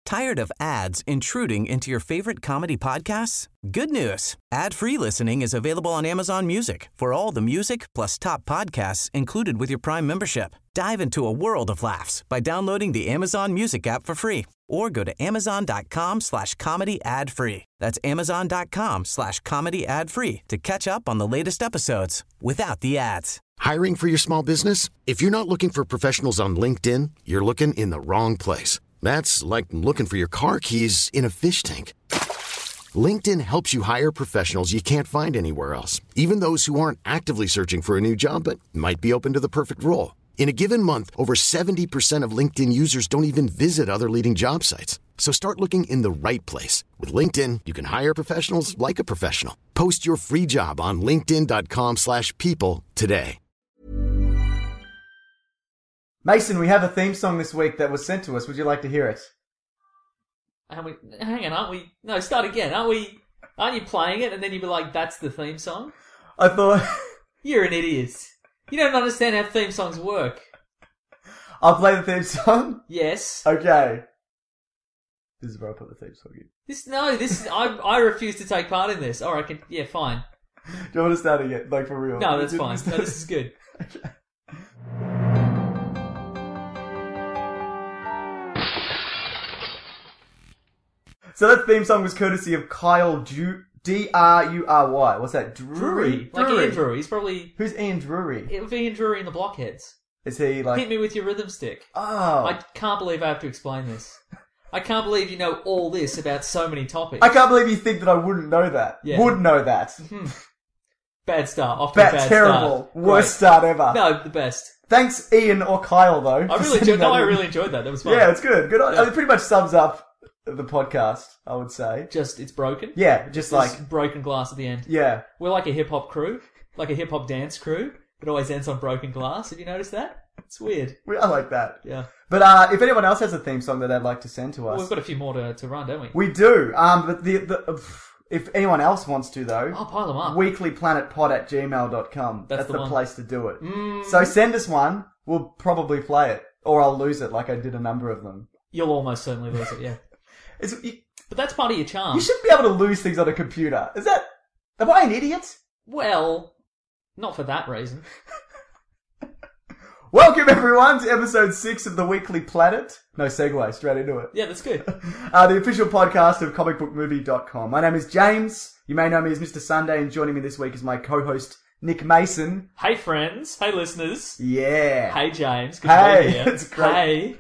Tired of ads intruding into your favorite comedy podcasts? Good news. Ad-free listening is available on Amazon Music for all the music plus top podcasts included with your Prime membership. Dive into a world of laughs by downloading the Amazon Music app for free or go to amazon.com/comedy ad-free. That's amazon.com/comedy ad-free to catch up on the latest episodes without the ads. Hiring for your small business? If you're not looking for professionals on LinkedIn, you're looking in the wrong place. That's like looking for your car keys in a fish tank. LinkedIn helps you hire professionals you can't find anywhere else, even those who aren't actively searching for a new job but might be open to the perfect role. In a given month, over 70% of LinkedIn users don't even visit other leading job sites. So start looking in the right place. With LinkedIn, you can hire professionals like a professional. Post your free job on linkedin.com/people today. Mason, we have a theme song this week that was sent to us. Would you like to hear it? Hang on, aren't we? No, start again. Aren't you playing it and then you'd be like, that's the theme song? I thought... You're an idiot. You don't understand how theme songs work. I'll play the theme song? Yes. Okay. This is where I put the theme song in. I refuse to take part in this. Alright, yeah, fine. Do you want to start again? Like, for real? No, that's fine. No, this is good. Okay. So that theme song was courtesy of Kyle Drury. What's that? Drury. Like Ian Drury. He's probably... Who's Ian Drury? It would be Ian Drury in the Blockheads. Is he like... Hit me with your rhythm stick. Oh. I can't believe I have to explain this. I can't believe you know all this about so many topics. I can't believe you think that I wouldn't know that. Yeah. Would know that. Bad start. Off to a bad terrible. Start. Worst start ever. No, the best. Thanks, Ian or Kyle, though. I really enjoyed that. That was fun. Yeah, it's good. Good. Yeah. It pretty much sums up the podcast, I would say. Just, it's broken? Yeah, just like... broken glass at the end. Yeah. We're like a hip-hop crew. Like a hip-hop dance crew. It always ends on broken glass. Have you noticed that? It's weird. I like that. Yeah. But if anyone else has a theme song that they'd like to send to us... Well, we've got a few more to run, don't we? We do. But if anyone else wants to, though... I'll pile them up. weeklyplanetpod@gmail.com. That's the one. place to do it. So send us one. We'll probably play it. Or I'll lose it like I did a number of them. You'll almost certainly lose it, yeah. But that's part of your charm. You shouldn't be able to lose things on a computer. Am I an idiot? Well, not for that reason. Welcome everyone to episode 6 of the Weekly Planet. No segue, straight into it. Yeah, that's good. The official podcast of comicbookmovie.com. My name is James. You may know me as Mr. Sunday, and joining me this week is my co-host, Nick Mason. Hey friends. Hey listeners. Yeah. Hey James. Good to be here. It's great. Hey.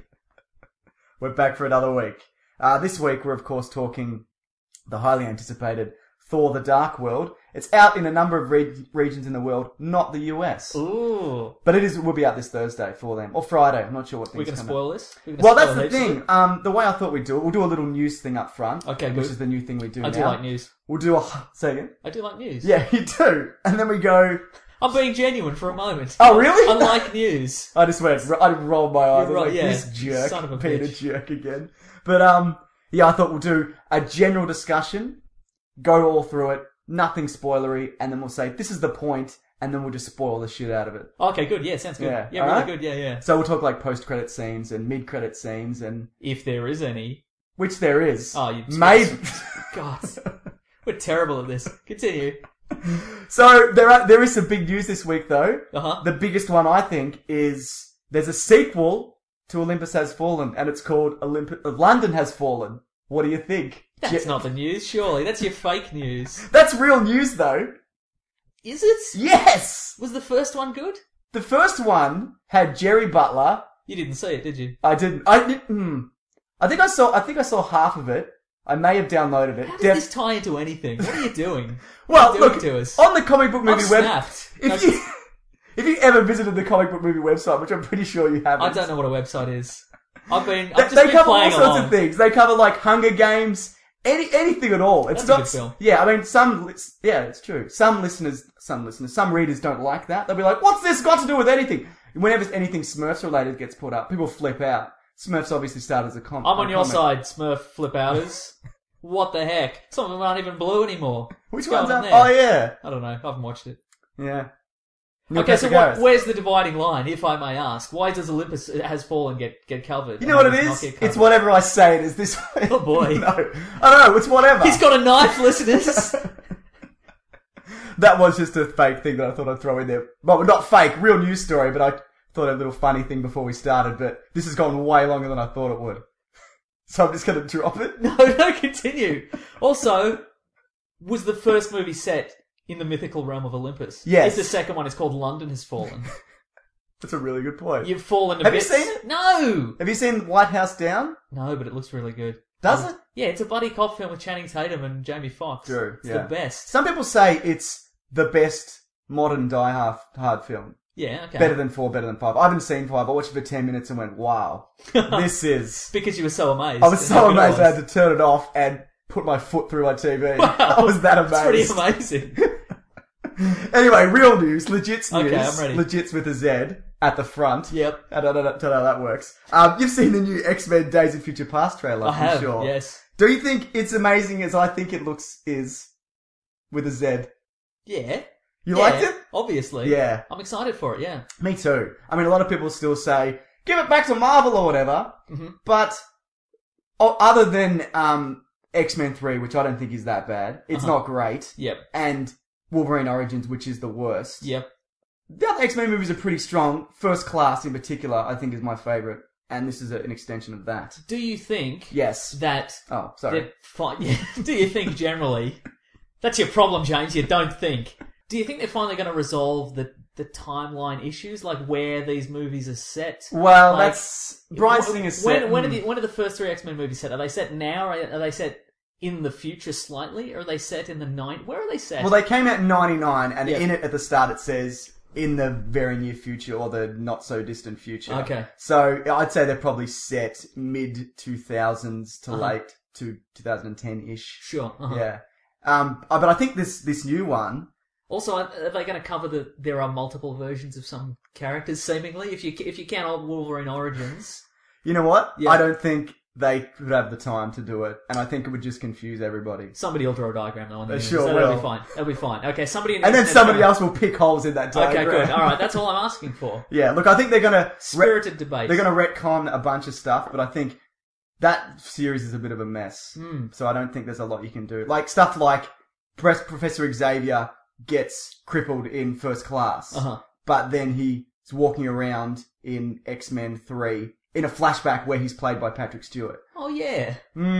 We're back for another week. This week we're of course talking the highly anticipated Thor: The Dark World. It's out in a number of regions in the world, not the US. Ooh. But will be out this Thursday for them. Or Friday, I'm not sure what things We're going to come spoil out. this? Well, that's the thing. The way I thought we'd do it, we'll do a little news thing up front. Okay, good. Which is the new thing we do now. I do like news. We'll do a... Say again? I do like news. Yeah, you do. And then we go... I'm being genuine for a moment. Oh, really? I like news. I just went... I rolled my eyes. You're right, like, yeah. This jerk. Son of a Being a bitch. jerk again. But, yeah, I thought we'll do a general discussion, go all through it, nothing spoilery, and then we'll say, this is the point, and then we'll just spoil the shit out of it. Okay, good. Yeah, sounds good. Yeah, Yeah, all really right? good. Yeah, yeah. So we'll talk like post-credit scenes and mid-credit scenes and... If there is any. Which there is. Oh, you... Maybe. God. We're terrible at this. Continue. So there is some big news this week, though. Uh-huh. The biggest one, I think, is there's a sequel to Olympus Has Fallen, and it's called London Has Fallen. What do you think? That's not the news, surely. That's your fake news. That's real news, though. Is it? Yes! Was the first one good? The first one had Jerry Butler. You didn't see it, did you? I didn't. I think I saw half of it. I may have downloaded it. How does this tie into anything? What are you doing? Well, what are you doing look, to us? on the comic book I'm movie web, snapped. if you ever visited the comic book movie website, which I'm pretty sure you haven't. I don't know what a website is. I've just they been cover all playing sorts along. of things. They cover like Hunger Games, anything at all. It's That's a not. good film. Yeah, I mean, it's true. Some readers don't like that. They'll be like, "What's this got to do with anything?" Whenever anything Smurfs related gets put up, people flip out. Smurfs obviously started as a comic. I'm on your side, Smurf flip-outers. What the heck? Some of them aren't even blue anymore. Which What's one's going up? on Oh there? yeah, I don't know. I haven't watched it. yeah. Neil Okay, so Patrick where's the dividing line, if I may ask? Why does Olympus Has Fallen get covered? You know what it and is? not get covered? It's whatever I say it is this way. Oh, boy. No. I don't know, it's whatever. He's got a knife, listeners. That was just a fake thing that I thought I'd throw in there. Well, not fake, real news story, but I thought a little funny thing before we started, but this has gone way longer than I thought it would. So I'm just going to drop it. No, continue. Also, was the first movie set in the mythical realm of Olympus? Yes. Is the second one is called London Has Fallen? That's a really good point. You've fallen a Have bit. you seen it? No! Have you seen White House Down? No, but it looks really good. Does it? Yeah, it's a buddy cop film with Channing Tatum and Jamie Foxx. True, It's yeah. the best. Some people say it's the best modern Die Hard film. Yeah, okay. Better than 4, better than 5. I haven't seen 5. I watched it for 10 minutes and went, wow, this is... Because you were so amazed. I was at how so good it amazed I was. had to turn it off and put my foot through my TV. Wow, I was that amazed. That's pretty amazing. Anyway, real news, legit's news. Okay, I'm ready. Legit's with a Z at the front. Yep. I don't know how that works. You've seen the new X-Men Days of Future Past trailer, I have, I'm sure. yes. Do you think it's amazing as I think it looks is with a Z? Yeah. You Yeah, liked it? Obviously. Yeah. I'm excited for it, yeah. Me too. I mean, a lot of people still say, give it back to Marvel or whatever. Mm-hmm. But other than X-Men 3, which I don't think is that bad, it's not great. Yep. And Wolverine Origins, which is the worst. Yep. The other X-Men movies are pretty strong. First Class, in particular, I think is my favourite. And this is an extension of that. Do you think Yes. that... Oh, sorry. Do you think generally... That's your problem, James. You don't think. Do you think they're finally going to resolve the timeline issues, like where these movies are set? Well, Like, that's... Bryan Singer's set... When are the first 3 X-Men movies set? Are they set now? Or are they set in the future slightly? Or are they set in the 90s? Where are they set? Well, they came out in 99, and Yep. in it at the start it says, in the very near future, or the not-so-distant future. Okay. So, I'd say they're probably set mid-2000s to Uh-huh. late to 2010-ish. Sure. Uh-huh. Yeah. But I think this new one... Also, are they going to cover that there are multiple versions of some characters, seemingly? If you count old Wolverine Origins... You know what? Yeah. I don't think they could have the time to do it, and I think it would just confuse everybody. Somebody will draw a diagram, though, on the They internet, sure so that'll will. be fine. That'll be fine. Okay, somebody... And then somebody else will pick holes in that diagram. Okay, good. All right, that's all I'm asking for. Yeah, look, I think they're gonna... Spirited debate. They're gonna retcon a bunch of stuff, but I think that series is a bit of a mess. So I don't think there's a lot you can do. Like, stuff like Professor Xavier gets crippled in First Class, but then he's walking around in X-Men 3 in a flashback where he's played by Patrick Stewart. Oh, yeah.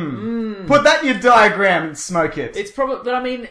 Put that in your diagram and smoke it. It's probably... But, I mean...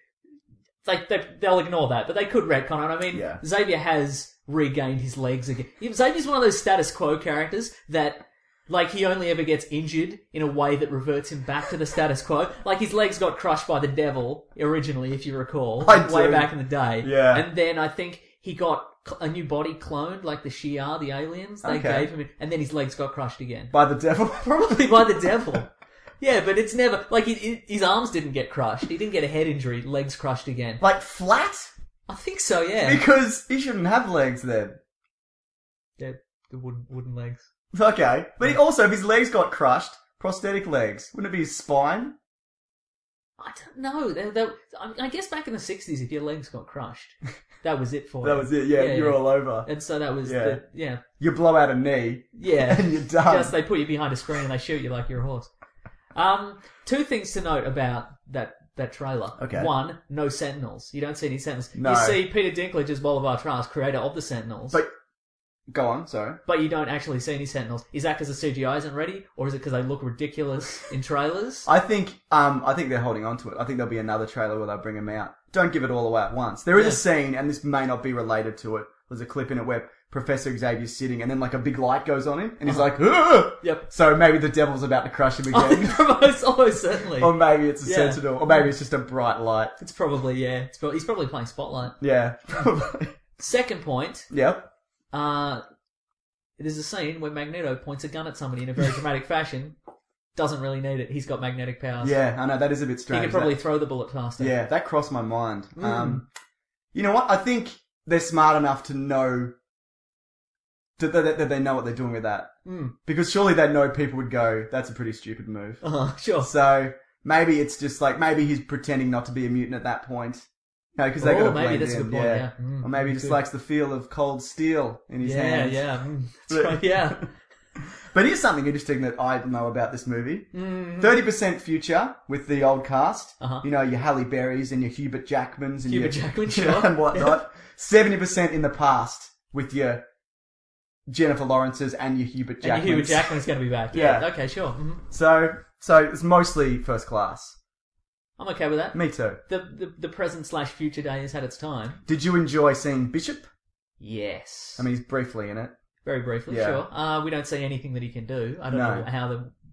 Like, they'll ignore that, but they could retcon it. I mean, Yeah. Xavier has regained his legs again. Xavier's one of those status quo characters that... Like, he only ever gets injured in a way that reverts him back to the status quo. Like, his legs got crushed by the devil, originally, if you recall. I way do. back in the day. Yeah. And then I think he got a new body cloned, like the Shi'ar, the aliens. They Okay. gave him... And then his legs got crushed again. By the devil? Probably by the devil. Yeah, but it's never... Like, his arms didn't get crushed. He didn't get a head injury. Legs crushed again. Like, flat? I think so, yeah. Because he shouldn't have legs then. Yeah, the wooden legs. Okay. But also, if his legs got crushed, prosthetic legs, wouldn't it be his spine? I don't know. I guess back in the 60s, if your legs got crushed, that was it for you. That was it, yeah, you're all over. And so that was Yeah. You blow out a knee, Yeah. and you're done. Just they put you behind a screen and they shoot you like you're a horse. 2 things to note about that trailer. Okay. 1, no Sentinels. You don't see any Sentinels. No. You see Peter Dinklage as Bolivar Trask, creator of the Sentinels. But, go on, sorry. But you don't actually see any Sentinels. Is that because the CGI isn't ready, or is it because they look ridiculous in trailers? I think they're holding on to it. I think there'll be another trailer where they'll bring them out. Don't give it all away at once. There is a scene, and this may not be related to it. There's a clip in it where Professor Xavier's sitting, and then like a big light goes on him, and he's like, "Ugh!" Yep. So maybe the devil's about to crush him again. Almost certainly. Or maybe it's a Yeah. sentinel. Or maybe it's just a bright light. It's probably, yeah. He's probably playing Spotlight. Yeah, probably. Second point, Yep. there's a scene where Magneto points a gun at somebody in a very dramatic fashion. Doesn't really need it. He's got magnetic powers. Yeah, I know, that is a bit He strange. can probably throw the bullet faster. Yeah, that crossed my mind. You know what? I think they're smart enough to know that they know what they're doing with that. Because surely they'd know people would go, that's a pretty stupid move. Sure. So maybe it's just like, maybe he's pretending not to be a mutant at that point. No, because they got to maybe blend that's a in. good point, yeah. Or maybe he just likes the feel of cold steel in his hands. That's right, yeah. But here's something interesting that I know about this movie. 30% future with the old cast. You know, your Halle Berrys and your Hubert Jackmans and Hubert Jackman, sure. and whatnot. 70% in the past with your Jennifer Lawrences and your Hubert Jackmans. And your Hubert Jackman's going to be back. Yeah, okay, sure. So it's mostly first class. I'm okay with that. Me too. The present/future day has had its time. Did you enjoy seeing Bishop? Yes. I mean, he's briefly in it. Very briefly, Yeah. sure. We don't see anything that he can do. I don't know how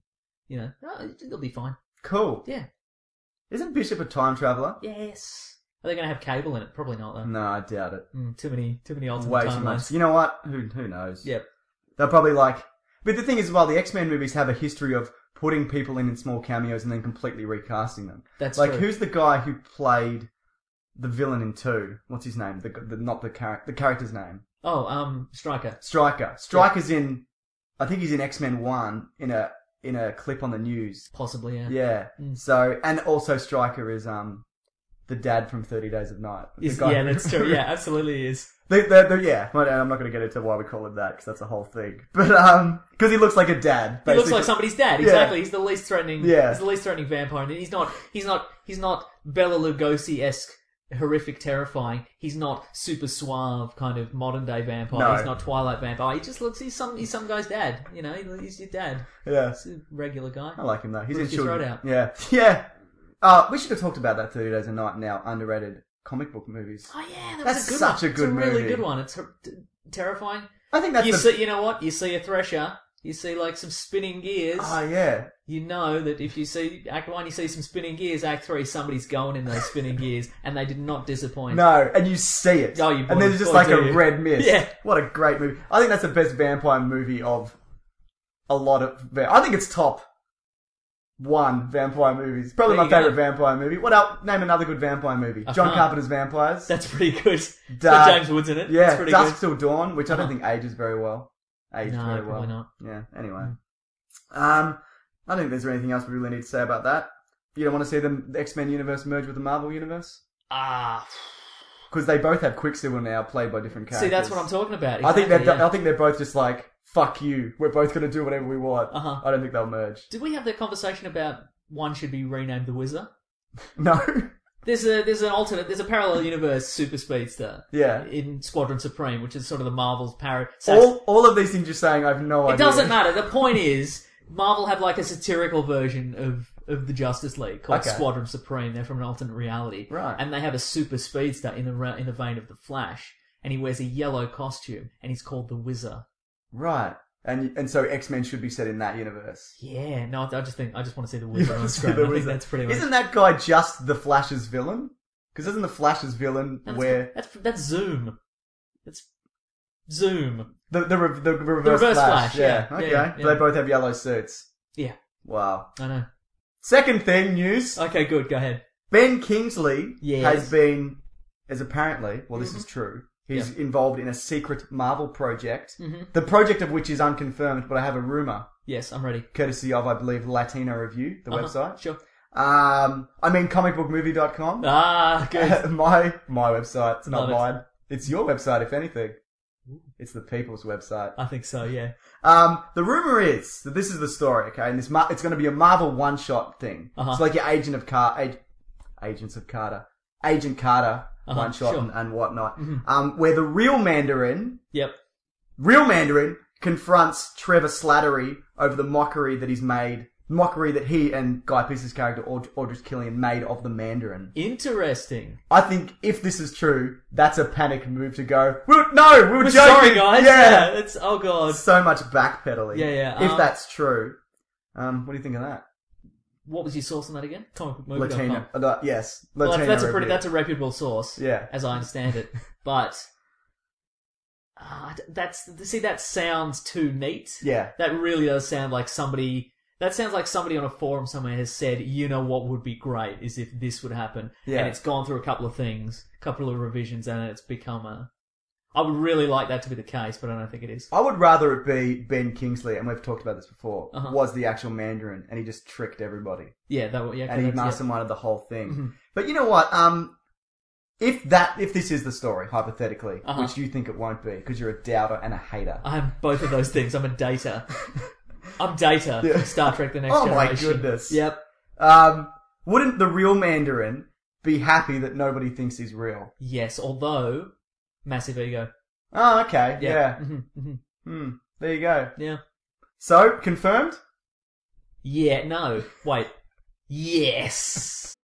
it'll be fine. Cool. Yeah. Isn't Bishop a time traveller? Yes. Are they going to have cable in it? Probably not, though. No, I doubt it. Too many alternate Way too timelines. much. You know what? Who knows? Yep. They'll probably But the thing is, the X-Men movies have a history of putting people in small cameos and then completely recasting them. That's true. Who's the guy who played the villain in 2? What's his name? The character's name. Oh, Stryker. Stryker. Stryker's in. I think he's in X-Men 1 in a clip on the news. Possibly, yeah. Yeah. So, and also Stryker is the dad from 30 Days of Night. That's true. Yeah, absolutely he is. Yeah, I'm not going to get into why we call him that because that's a whole thing. But because he looks like a dad. Basically. He looks like somebody's dad. Exactly. Yeah. He's the least threatening. Yeah. He's the least threatening vampire. And he's not Bela Lugosi-esque horrific, terrifying. He's not super suave kind of modern day vampire. No. He's not Twilight vampire. He just looks. He's some guy's dad. You know, he's your dad. Yeah. He's a regular guy. I like him though. He's Bruce in just children. wrote out. Yeah. Yeah. We should have talked about that 30 Days a Night now. Underrated comic book movies. Oh yeah, That's was a good such one. a good It's a really movie. good one. It's terrifying. I think that's You know what? You see a thresher. You see like some spinning gears. Oh yeah. You know that if you see Act 1, you see some spinning gears. Act 3, somebody's going in those spinning gears, and they did not disappoint. No, and you see it. Oh, you and there's just boy, like do a you. red mist. Yeah. What a great movie. I think that's the best vampire movie of a lot of... I think it's top 1 vampire movies. Probably There my you go. favourite vampire movie. What else? Name another good vampire movie. John can't. Carpenter's Vampires. That's pretty good. It's got James Woods in it. Yeah, That's pretty Dusk good. Till Dawn, which I don't think ages very well. Aged No, very well. probably not. Yeah, anyway. I don't think there's anything else we really need to say about that. You don't want to see the X-Men universe merge with the Marvel universe? Because they both have Quicksilver now, played by different characters. See, that's what I'm talking about. I think Exactly, I think they're both just like, fuck you, we're both going to do whatever we want. I don't think they'll merge. Did we have that conversation about one should be renamed the Wizard? No. There's a parallel universe super speedster. Yeah. In Squadron Supreme, which is sort of the Marvel's parody. All of these things you're saying, I have no idea. It doesn't matter. The point is, Marvel have like a satirical version of the Justice League called Squadron Supreme. They're from an alternate reality, Right. And they have a super speedster in the vein of the Flash, and he wears a yellow costume, and he's called the Wizard. Right. And so X-Men should be set in that universe. Yeah, no, I just want to see the Wizard on See screen. the I think Wizard. that's pretty much. Isn't that guy just the Flash's villain? Because isn't the Flash's villain that's Zoom? That's Zoom. The reverse Flash, Yeah. yeah. Okay. Yeah, But they both have yellow suits. Yeah, Wow. I know. Second thing, news. Okay, good. Go ahead. Ben Kingsley Yes. is apparently, this is true, he's involved in a secret Marvel project, the project of which is unconfirmed, but I have a rumour, Yes, I'm ready. courtesy of, I believe, Latino Review, the website. Sure. comicbookmovie.com. Ah, good. my website, it's not Love it. mine. It's your website, if anything. It's the people's website. I think so. Yeah. The rumor is that this is the story, okay? And it's going to be a Marvel one-shot thing. It's like your Agent Carter one-shot sure. and whatnot. Where the real Mandarin Yep. confronts Trevor Slattery over the mockery that he and Guy Pearce's character, Aldrich Killian, made of the Mandarin. Interesting. I think if this is true, that's a panic move to go, we're joking. Sorry, guys. Yeah. It's oh god. So much backpedaling. Yeah. If that's true. What do you think of that? What was your source on that again? Comicbookmovie.com. Latino. Yes. Well, Latino Review. that's a reputable source. Yeah. As I understand it, but that sounds too neat. Yeah. That really does sound like somebody. That sounds like somebody on a forum somewhere has said, you know what would be great is if this would happen. Yeah. And it's gone through a couple of things, a couple of revisions, and it's become a... I would really like that to be the case, but I don't think it is. I would rather it be Ben Kingsley, and we've talked about this before, Uh-huh. was the actual Mandarin, and he just tricked everybody. Yeah, And he masterminded the whole thing. Mm-hmm. But you know what? if this is the story, hypothetically, which you think it won't be, because you're a doubter and a hater. I'm both of those things. I'm a Data. I'm Data from Star Trek The Next Generation. Oh my goodness. Yep. Wouldn't the real Mandarin be happy that nobody thinks he's real? Yes, although massive ego. Oh, okay. Yeah. Mm-hmm. There you go. Yeah. So, confirmed? Yeah, no. Wait. Yes.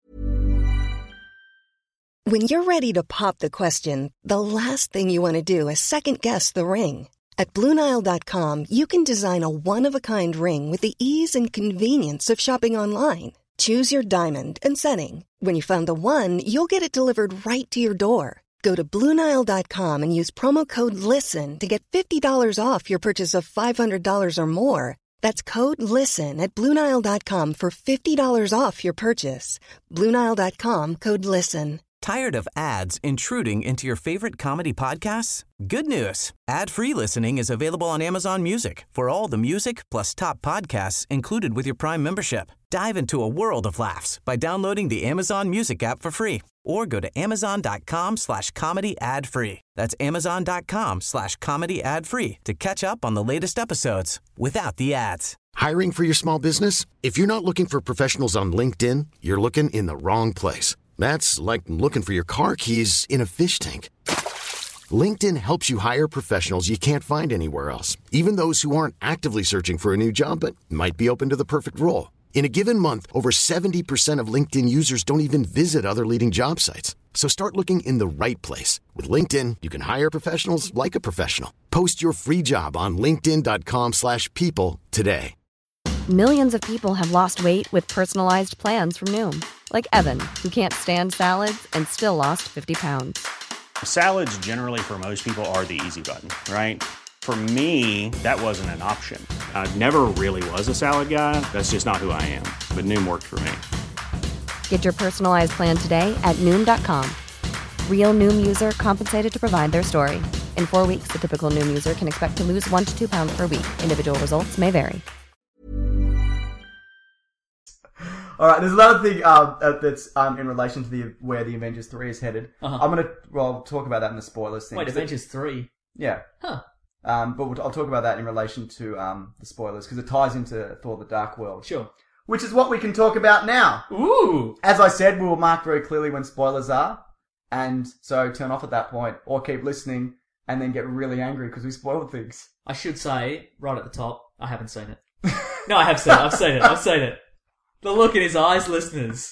When you're ready to pop the question, the last thing you want to do is second-guess the ring. At BlueNile.com, you can design a one-of-a-kind ring with the ease and convenience of shopping online. Choose your diamond and setting. When you find the one, you'll get it delivered right to your door. Go to BlueNile.com and use promo code LISTEN to get $50 off your purchase of $500 or more. That's code LISTEN at BlueNile.com for $50 off your purchase. BlueNile.com, code LISTEN. Tired of ads intruding into your favorite comedy podcasts? Good news. Ad-free listening is available on Amazon Music for all the music plus top podcasts included with your Prime membership. Dive into a world of laughs by downloading the Amazon Music app for free or go to amazon.com/comedy ad-free. That's amazon.com/comedy ad-free to catch up on the latest episodes without the ads. Hiring for your small business? If you're not looking for professionals on LinkedIn, you're looking in the wrong place. That's like looking for your car keys in a fish tank. LinkedIn helps you hire professionals you can't find anywhere else, even those who aren't actively searching for a new job but might be open to the perfect role. In a given month, over 70% of LinkedIn users don't even visit other leading job sites. So start looking in the right place. With LinkedIn, you can hire professionals like a professional. Post your free job on linkedin.com/people today. Millions of people have lost weight with personalized plans from Noom. Like Evan, who can't stand salads and still lost 50 pounds. Salads generally for most people are the easy button, right? For me, that wasn't an option. I never really was a salad guy. That's just not who I am. But Noom worked for me. Get your personalized plan today at Noom.com. Real Noom user compensated to provide their story. In 4 weeks, the typical Noom user can expect to lose 1 to 2 pounds per week. Individual results may vary. All right, there's another thing that's in relation to where the Avengers 3 is headed. I'm gonna talk about that in the spoilers thing. Wait, Avengers 3? Yeah. Huh. But I'll talk about that in relation to the spoilers because it ties into Thor: The Dark World. Sure. Which is what we can talk about now. Ooh. As I said, we will mark very clearly when spoilers are, and so turn off at that point or keep listening and then get really angry because we spoiled things. I should say right at the top, I haven't seen it. No, I have seen it. I've seen it. I've seen it. The look in his eyes, listeners.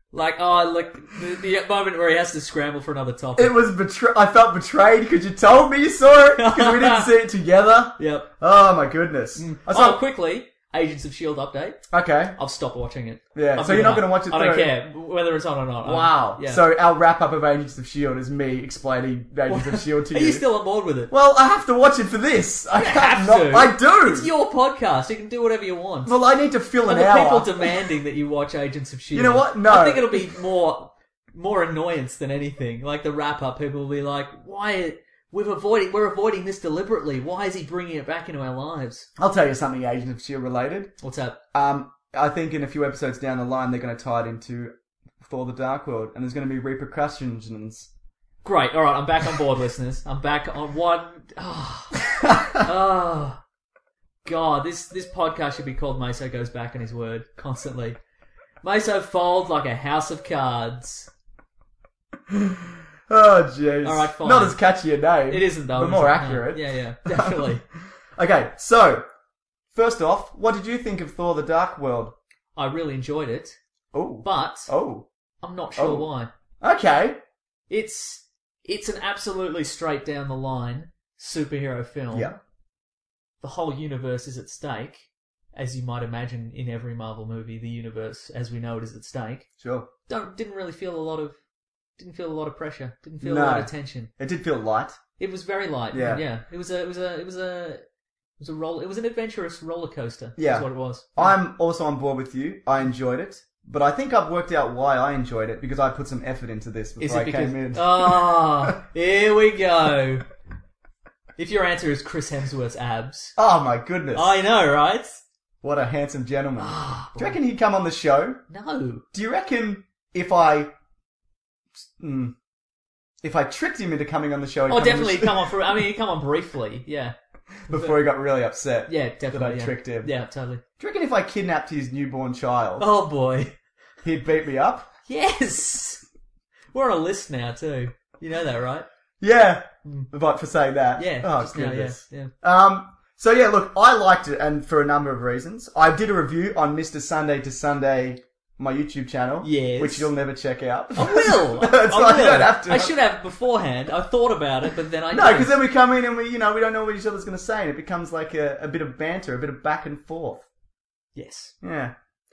The moment where he has to scramble for another topic. It was I felt betrayed because you told me you saw it because we didn't see it together. Yep. Oh my goodness. Quickly, Agents of S.H.I.E.L.D. update. Okay. I'll stop watching it. Yeah, so you're not going to watch it through? I don't care whether it's on or not. Wow. Yeah. So our wrap-up of Agents of S.H.I.E.L.D. is me explaining Agents of S.H.I.E.L.D. to you. Are you still on board with it? Well, I have to watch it for this. I can't not. I do. It's your podcast. You can do whatever you want. Well, I need to fill an hour. hour. People demanding that you watch Agents of S.H.I.E.L.D. You know what? No. I think it'll be more annoyance than anything. Like the wrap-up, people will be like, why... We're avoiding this deliberately. Why is he bringing it back into our lives? I'll tell you something Agents of S.H.I.E.L.D. related. What's that? I think in a few episodes down the line, they're going to tie it into Thor: The Dark World, and there's going to be repercussions. Great. All right, I'm back on board, listeners. I'm back on one. Oh, God, this podcast should be called Meso Goes Back on His Word constantly. Meso fold like a house of cards. Oh, jeez. All right, fine. Not as catchy a name. It isn't, though. But more accurate. No. Yeah, definitely. Okay, so, first off, what did you think of Thor: The Dark World? I really enjoyed it. Oh. But I'm not sure why. Okay. It's an absolutely straight down the line superhero film. Yeah. The whole universe is at stake. As you might imagine in every Marvel movie, the universe as we know it is at stake. Sure. Didn't feel a lot of pressure. Didn't feel a lot of tension. It did feel light. It was very light. Yeah. It was an adventurous roller coaster. Yeah. That's what it was. I'm also on board with you. I enjoyed it. But I think I've worked out why I enjoyed it because I put some effort into this before I came in. Oh, here we go. If your answer is Chris Hemsworth's abs. Oh my goodness. I know, right? What a handsome gentleman. Do you reckon he'd come on the show? No. Do you reckon if I... if I tricked him into coming on the show... Oh, definitely come on for... I mean, he'd come on briefly, yeah. Before he got really upset. Yeah, definitely. That I tricked him. Yeah, totally. Do you reckon if I kidnapped his newborn child, Oh, boy. he'd beat me up? Yes! We're on a list now, too. You know that, right? Yeah. But for saying that. Yeah. Oh, just now, goodness. yeah. So yeah, look, I liked it, and for a number of reasons. I did a review on Mr. Sunday to Sunday, my YouTube channel. Yes. Which you'll never check out. I will! That's I right, will. you don't have to. I should have beforehand. I thought about it, but then I No, didn't. because then we come in and we don't know what each other's going to say, and it becomes like a bit of banter, a bit of back and forth. Yes. Yeah.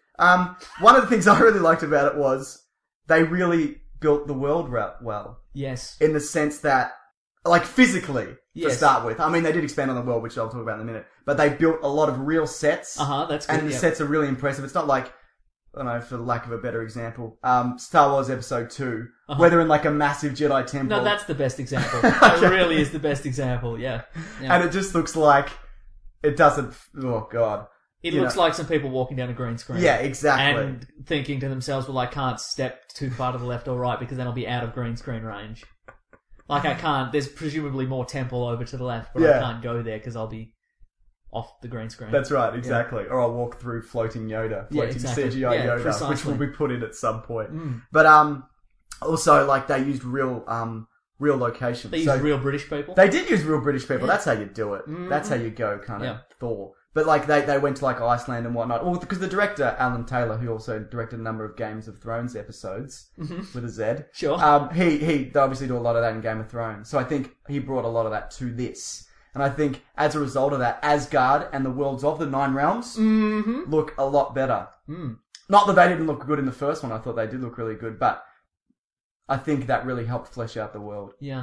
One of the things I really liked about it was they really built the world well. Yes. In the sense that, like physically, to Yes. start with. I mean, they did expand on the world, which I'll talk about in a minute. But they built a lot of real sets. That's good. And the yeah. sets are really impressive. It's not like, I don't know, for lack of a better example, Star Wars Episode 2, where they're in like a massive Jedi temple. No, that's the best example. That really is the best example, yeah. And it just looks like it doesn't, oh god. It looks like some people walking down a green screen. Yeah, exactly. And thinking to themselves, well, I can't step too far to the left or right because then I'll be out of green screen range. Like, I can't, there's presumably more temple over to the left, but I can't go there because I'll be off the green screen. That's right, exactly. Yeah. Or I'll walk through floating Yoda, floating CGI Yoda, precisely. which will be put in at some point. But also, like, they used real locations. They used real British people? They did use real British people. That's how you do it. That's how you go, kind of, Thor. But, like, they went to, like, Iceland and whatnot. Well, because the director, Alan Taylor, who also directed a number of Games of Thrones episodes, with a Z. Sure. They obviously do a lot of that in Game of Thrones. So I think he brought a lot of that to this. And I think, as a result of that, Asgard and the worlds of the Nine Realms look a lot better. Not that they didn't look good in the first one. I thought they did look really good. But I think that really helped flesh out the world. Yeah.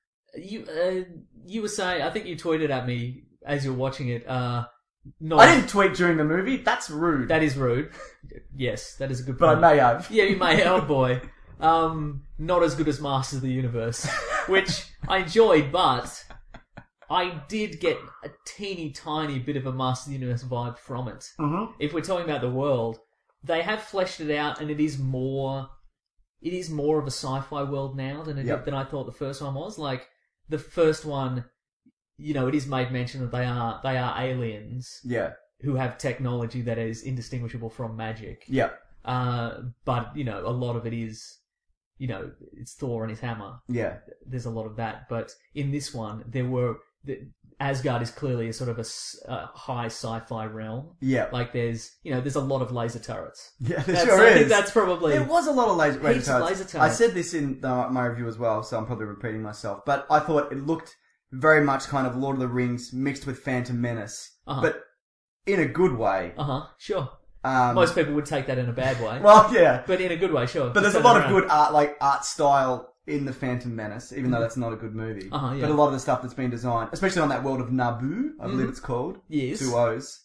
You were saying, I think you tweeted at me as you were watching it, I didn't tweet during the movie. That's rude. That is rude. Yes, that is a good But point. I may have. Yeah, you may have. Oh, boy. Not as good as Masters of the Universe, which I enjoyed, but I did get a teeny tiny bit of a Masters of the Universe vibe from it. If we're talking about the world, they have fleshed it out, and it is more of a sci-fi world now than than I thought the first one was. Like, the first one, it is made mention that they are aliens. Yeah. Who have technology that is indistinguishable from magic. Yeah. But, a lot of it is, it's Thor and his hammer. Yeah. There's a lot of that. But in this one, Asgard is clearly a sort of a high sci-fi realm. Yeah. Like there's a lot of laser turrets. Yeah, there sure is. I think that's probably... There was a lot of laser turrets. Turrets. I said this in my review as well, so I'm probably repeating myself. But I thought it looked very much kind of Lord of the Rings mixed with Phantom Menace. But in a good way. Sure. Most people would take that in a bad way. Well, yeah. But in a good way, sure. But there's a lot of good art style in the Phantom Menace, even though that's not a good movie. Yeah. But a lot of the stuff that's been designed, especially on that world of Naboo, I believe it's called. Yes. 2 O's.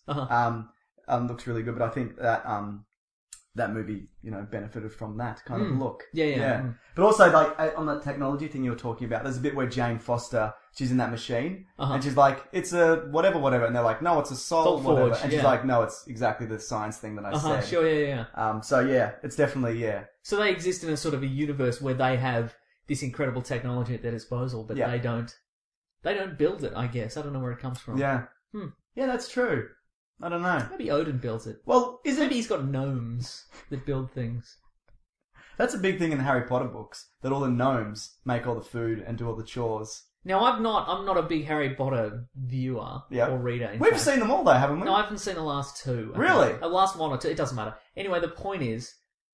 Looks really good, but I think that that movie, benefited from that kind of look. Yeah. But also, like, on that technology thing you were talking about, there's a bit where Jane Foster, she's in that machine, and she's like, it's a whatever, and they're like, no, it's a Salt whatever. Forge, and she's like, no, it's exactly the science thing that I said. Sure, yeah. So yeah, it's definitely, So they exist in a sort of a universe where they have this incredible technology at their disposal, but they don't build it, I guess. I don't know where it comes from. Yeah. Yeah, that's true. I don't know. Maybe Odin builds it. Well, maybe he's got gnomes that build things. That's a big thing in the Harry Potter books, that all the gnomes make all the food and do all the chores. Now, I'm not a big Harry Potter viewer or reader. We've seen them all though, haven't we? No, I haven't seen the last 2. Really? The last 1 or 2, it doesn't matter. Anyway, the point is,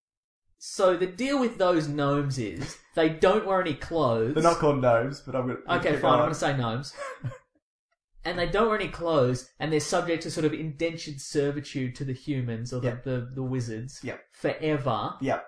so the deal with those gnomes is, they don't wear any clothes. They're not called gnomes, but I'm going to... Okay, fine, I'm going to say gnomes. And they don't wear any clothes, and they're subject to sort of indentured servitude to the humans, or the wizards, forever. Yep.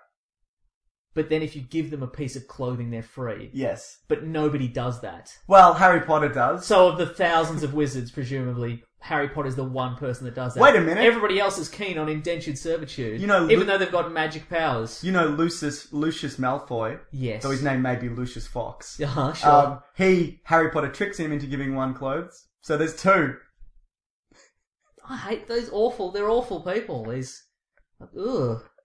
But then if you give them a piece of clothing, they're free. Yes. But nobody does that. Well, Harry Potter does. So of the thousands of wizards, presumably, Harry Potter's the one person that does that. Wait a minute. Everybody else is keen on indentured servitude. Even though they've got magic powers. Lucius Malfoy. Yes. Though his name may be Lucius Fox. Sure. Harry Potter tricks him into giving one clothes. So there's 2. I hate those they're awful people. Ugh.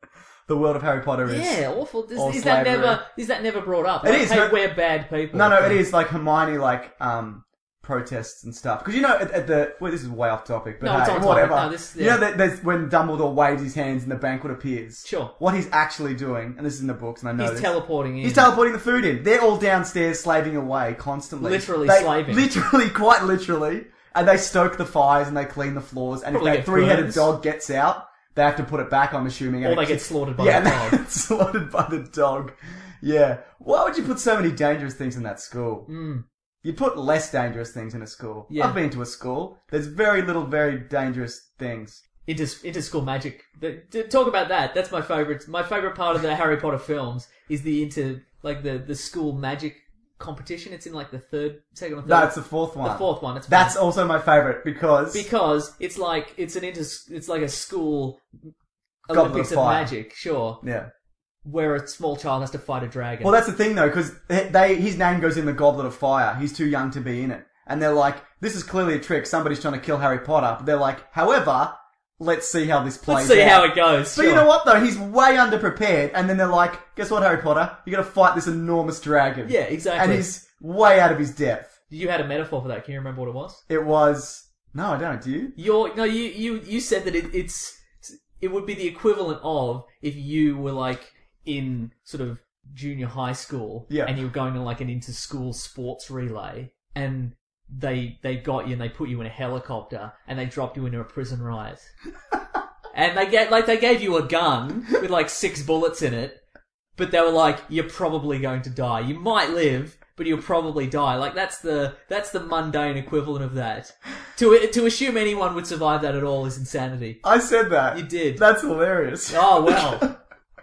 the world of Harry Potter is. Yeah, awful. all Is that slavery. never brought up? It Like, is, hey, but- we're bad people. No, it is like Hermione, like protests and stuff. Because at the this is way off topic, but No, it's hey, on topic. whatever. No, this- You yeah. know, there's when Dumbledore waves his hands and the banquet appears. Sure. What he's actually doing, and this is in the books, and I know He's this. teleporting in. He's teleporting the food in. They're all downstairs slaving away constantly. Literally They- slaving. Literally, quite literally. And they stoke the fires and they clean the floors. And Probably if get that three-headed burns. dog gets out, they have to put it back, I'm assuming. Or and they it get kicks- slaughtered by yeah, the and dog. they get slaughtered by the dog. Yeah. Why would you put so many dangerous things in that school? You'd put less dangerous things in a school. Yeah. I've been to a school. There's very little very dangerous things. Inter-school magic. Talk about that. That's my favourite. My favourite part of the Harry Potter films is the the school magic competition. It's in like the second or third. That's the fourth one. The fourth one. That's also my favourite because it's like it's like a school Goblet Olympics of of Fire. magic. Sure. yeah. Where a small child has to fight a dragon. Well, that's the thing though, because his name goes in the Goblet of Fire. He's too young to be in it, and they're like, "This is clearly a trick. Somebody's trying to kill Harry Potter." But they're like, "However, let's see how this plays. Let's see out." how it goes. But sure. you know what though? He's way underprepared, and then they're like, "Guess what, Harry Potter? You got to fight this enormous dragon." Yeah, exactly. And he's way out of his depth. You had a metaphor for that. Can you remember what it was? It was no, I don't. Do you? You said that it would be the equivalent of if you were like in sort of junior high school, Yeah. and you were going to like an inter-school sports relay, and they got you and they put you in a helicopter and they dropped you into a prison riot, and they gave you a gun with like 6 bullets in it, but they were like, you're probably going to die. You might live, but you'll probably die. Like that's the mundane equivalent of that. To assume anyone would survive that at all is insanity. I said that. You did. That's hilarious. Oh well,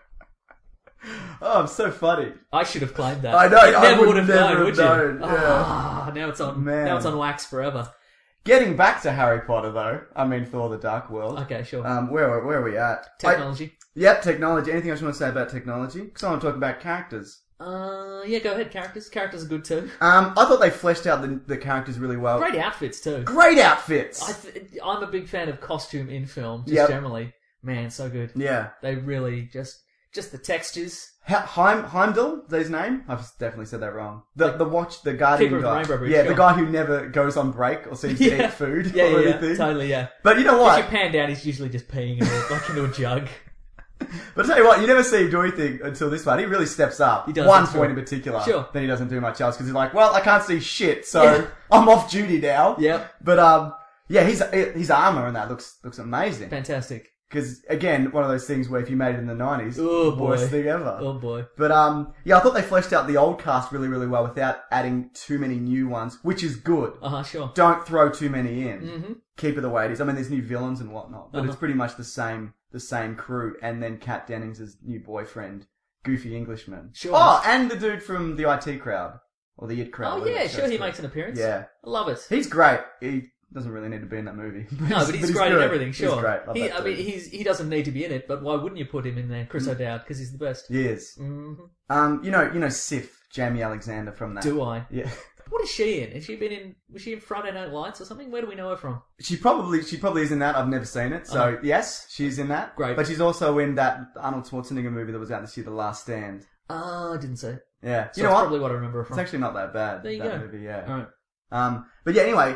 Oh, I'm so funny. I should have claimed that. I know, You I never would would have never known, have would you? known, yeah. Ah, now it's on. Man. Now it's on wax forever. Getting back to Harry Potter though, I mean Thor: The Dark World. Okay, sure. Where are we at? Technology. Yep, technology. Anything else you want to say about technology? Because I want to talk about characters. Yeah, go ahead. Characters are good too. I thought they fleshed out the characters really well. Great outfits too. Great outfits. I'm a big fan of costume in film, just Yep. generally. Man, so good. Yeah. They really just the textures. Heimdall, is that his name? I've definitely said that wrong. The guardian Keeper of the guy. Rainbow Bridge, yeah, sure. the guy who never goes on break or seems to eat food Yeah, or yeah, anything. totally, yeah. But you know If what? you pan down, he's usually just peeing into a jug. But I tell you what, you never see him do anything until this one. He really steps up. He does, One that's point true. in particular. Sure. Then he doesn't do much else because he's like, well, I can't see shit, so Yeah. I'm off duty now. Yep. But yeah, his armor and that looks amazing. Fantastic. Because again, one of those things where if you made it in the 90s, Oh, boy. worst thing ever. Oh boy. But yeah, I thought they fleshed out the old cast really, really well without adding too many new ones, which is good. Sure. Don't throw too many in. Mm-hmm. Keep it the way it is. I mean, there's new villains and whatnot, but it's pretty much the same crew. And then Kat Dennings' new boyfriend, Goofy Englishman. Sure. Oh, and the dude from the IT crowd or the IT crowd. Oh whatever yeah, it sure. goes He to. makes an appearance. Yeah, I love it. he's great. He doesn't really need to be in that movie. No, but he's great good. at everything. Sure. He's great. Love that I mean, dude. he doesn't need to be in it, but why wouldn't you put him in there, Chris O'Dowd? Because he's the best. He is. Mm-hmm. You know, Sif, Jamie Alexander from that. Do I? Yeah. What is she in? Was she in Friday Night Lights or something? Where do we know her from? She probably is in that. I've never seen it, so yes, she's in that. Great. But she's also in that Arnold Schwarzenegger movie that was out this year, The Last Stand. I didn't see it. Yeah, So you know that's what? probably what I remember her It's from. actually not that bad. There you that go. movie, yeah. All right. But yeah, anyway,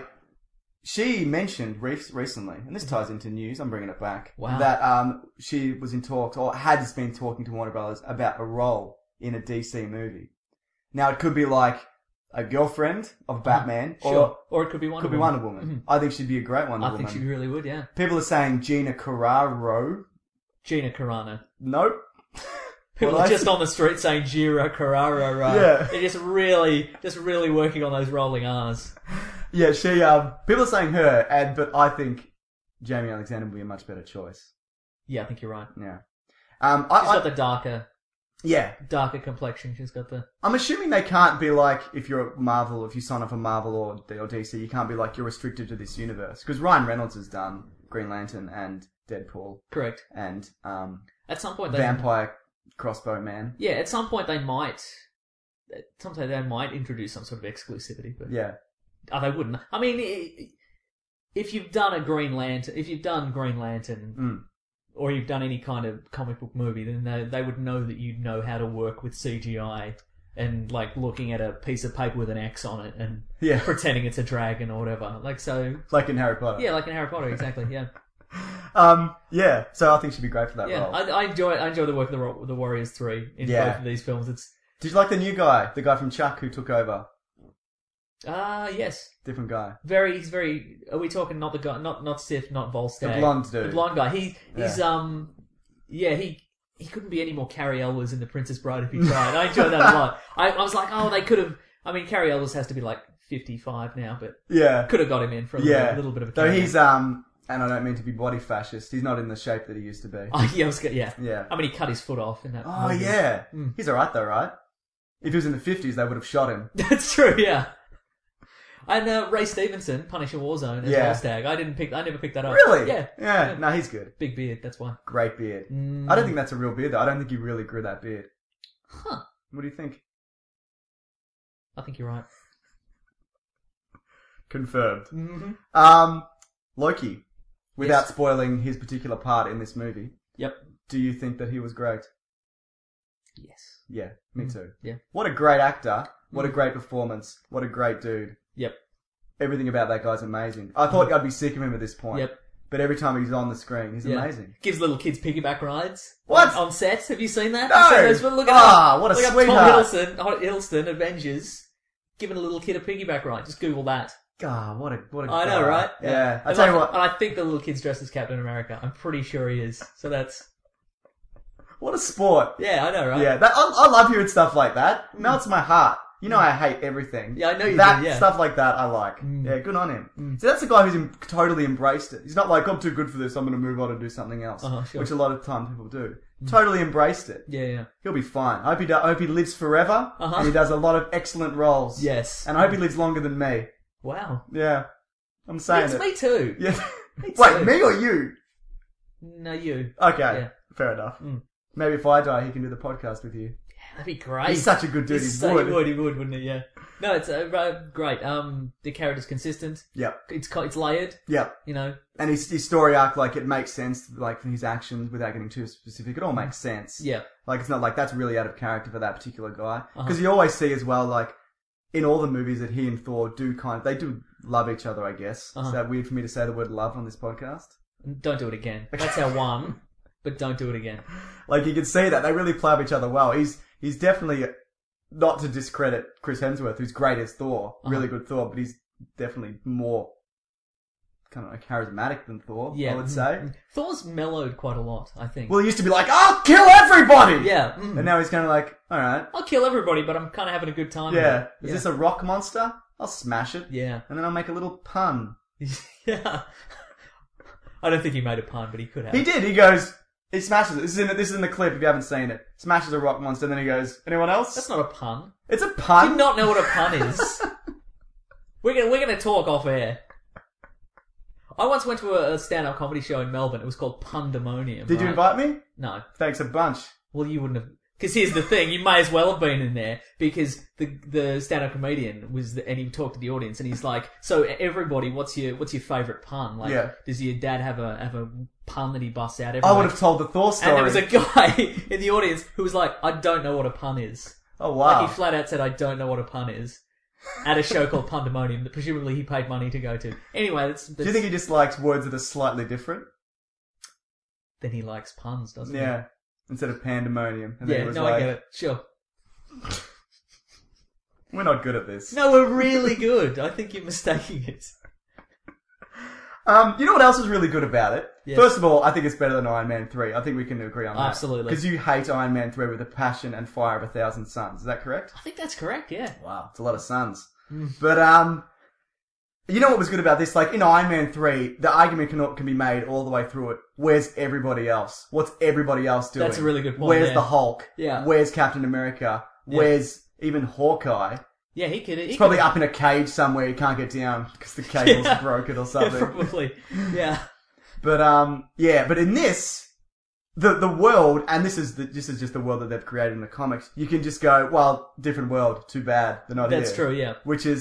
she mentioned recently, and this ties into news. I'm bringing it back. Wow. That she was in talks or has been talking to Warner Brothers about a role in a DC movie. Now it could be like a girlfriend of Batman, Sure. Or it could be Wonder could be Woman. Wonder Woman. I think she'd be a great Wonder I Woman. think she really would, yeah. People are saying Gina Carano. Gina Carano. Nope. People Well, are I just see- on the street saying Gira Carraro. Yeah. They're just really working on those rolling R's. Yeah, she. People are saying her, but I think Jamie Alexander would be a much better choice. Yeah, I think you're right. Yeah. She's got the darker complexion. She's got the... I'm assuming they can't be like, if you're Marvel, if you sign up for Marvel or DC, you can't be like, you're restricted to this universe. Because Ryan Reynolds has done Green Lantern and Deadpool Correct. and At some point they... Vampire Crossbow Man. Yeah, at some point they might... Sometimes they might introduce some sort of exclusivity, but... Yeah. Oh, they wouldn't. I mean, if you've done Green Lantern, or you've done any kind of comic book movie, then they would know that you know how to work with CGI and like looking at a piece of paper with an X on it and pretending it's a dragon or whatever. Like so, like in Harry Potter. Yeah, like in Harry Potter, exactly. Yeah. Yeah. So I think she'd be great for that role. I enjoy the work of the Warriors 3 in both of these films. Did you like the new guy, the guy from Chuck who took over? Yes. Different guy. He's very. Are we talking not the guy, not Sith, not Volstagg? The blonde dude. The blonde guy. He couldn't be any more Carrie Elwes in The Princess Bride if he tried. I enjoyed that a lot. I was like, they could have. I mean, Carrie Elwes has to be like 55 now, but could have got him in for a little bit of a. Though he's and I don't mean to be body fascist. He's not in the shape that he used to be. Yeah. I mean, he cut his foot off in that. Oh movie. yeah, he's alright though, right? If he was in the 50s, they would have shot him. That's true. Yeah. And Ray Stevenson, Punisher Warzone, as Volstagg. I never picked that up. Really? Yeah. No, he's good. Big beard, that's why. Great beard. I don't think that's a real beard though. I don't think he really grew that beard. Huh. What do you think? I think you're right. Confirmed. Mm-hmm. Loki, without spoiling his particular part in this movie. Yep. Do you think that he was great? Yes. Yeah, me too. Yeah. What a great actor. What a great performance. What a great dude. Yep. Everything about that guy's amazing. I thought I'd be sick of him at this point. Yep. But every time he's on the screen, he's amazing. Gives little kids piggyback rides. What? On set. Have you seen that? No! Look at what a look sweetheart. Tom Hiddleston, Avengers, giving a little kid a piggyback ride. Just Google that. God, what a I know, right? Yeah. I tell you what. And I think the little kid's dressed as Captain America. I'm pretty sure he is. So that's... What a sport. Yeah, I know, right? Yeah, I love hearing stuff like that. It melts my heart. You know I hate everything. Yeah, I know you do, yeah. Stuff like that I like. Yeah, good on him. So that's the guy who's totally embraced it. He's not like, I'm too good for this, I'm going to move on and do something else. Sure. Which a lot of times people do. Totally embraced it. Yeah. He'll be fine. I hope he lives forever, and he does a lot of excellent roles. Yes. And I hope he lives longer than me. Wow. Yeah. I'm saying it. Me too. Yeah. Me Wait, too. me or you? No, you. Okay. Yeah. Fair enough. Maybe if I die, he can do the podcast with you. Yeah, that'd be great. He's such a good dude. He would, wouldn't he? Yeah. No, it's great. The character's consistent. Yep. It's layered. Yep. You know. And his story arc, like, it makes sense, like, from his actions, without getting too specific. It all makes sense. Yeah. Like, it's not like that's really out of character for that particular guy. Because you always see as well, like, in all the movies that he and Thor do they do love each other, I guess. Is that weird for me to say the word love on this podcast? Don't do it again. That's our one, but don't do it again. Like, you can see that. They really play up each other well. He's definitely, not to discredit Chris Hemsworth, who's great as Thor, really good Thor, but he's definitely more kind of charismatic than Thor, I would say. Thor's mellowed quite a lot, I think. Well, he used to be like, I'll kill everybody! Yeah. And now he's kind of like, alright. I'll kill everybody, but I'm kind of having a good time Yeah. with it. Is this a rock monster? I'll smash it. Yeah. And then I'll make a little pun. Yeah. I don't think he made a pun, but he could have. He did. He smashes it. This is in the clip if you haven't seen it. Smashes a rock monster, and then he goes, anyone else? That's not a pun. It's a pun. Do you not know what a pun is? We're gonna talk off air. I once went to a stand-up comedy show in Melbourne. It was called Pundemonium. Did you invite me? No. Thanks a bunch. Well, you wouldn't have. Because here's the thing, you may as well have been in there, because the stand-up comedian and he talked to the audience, and he's like, so everybody, what's your favourite pun? Like, does your dad have a pun that he busts out every I would have told the Thor story. And there was a guy in the audience who was like, I don't know what a pun is. Oh, wow. Like, he flat out said, I don't know what a pun is. At a show called Pundemonium that presumably he paid money to go to. Anyway, that's... Do you think he just likes words that are slightly different? Then he likes puns, doesn't he? Yeah. Instead of pandemonium. And yeah, then he was no, I get it. Sure. We're not good at this. No, we're really good. I think you're mistaking it. You know what else is really good about it? Yes. First of all, I think it's better than Iron Man 3. I think we can agree on that. Absolutely. Because you hate Iron Man 3 with the passion and fire of 1,000 suns. Is that correct? I think that's correct, yeah. Wow, it's a lot of suns. But, you know what was good about this? Like, in Iron Man 3, the argument can be made all the way through it. Where's everybody else? What's everybody else doing? That's a really good point, Where's yeah. the Hulk? Yeah. Where's Captain America? Yeah. Where's even Hawkeye? Yeah, he could... He's probably up in a cage somewhere. He can't get down because the cable's broken or something. Yeah, probably. Yeah. But in this, the world, and this is just the world that they've created in the comics, you can just go, well, different world, too bad, they're not here. That's true, yeah. Which is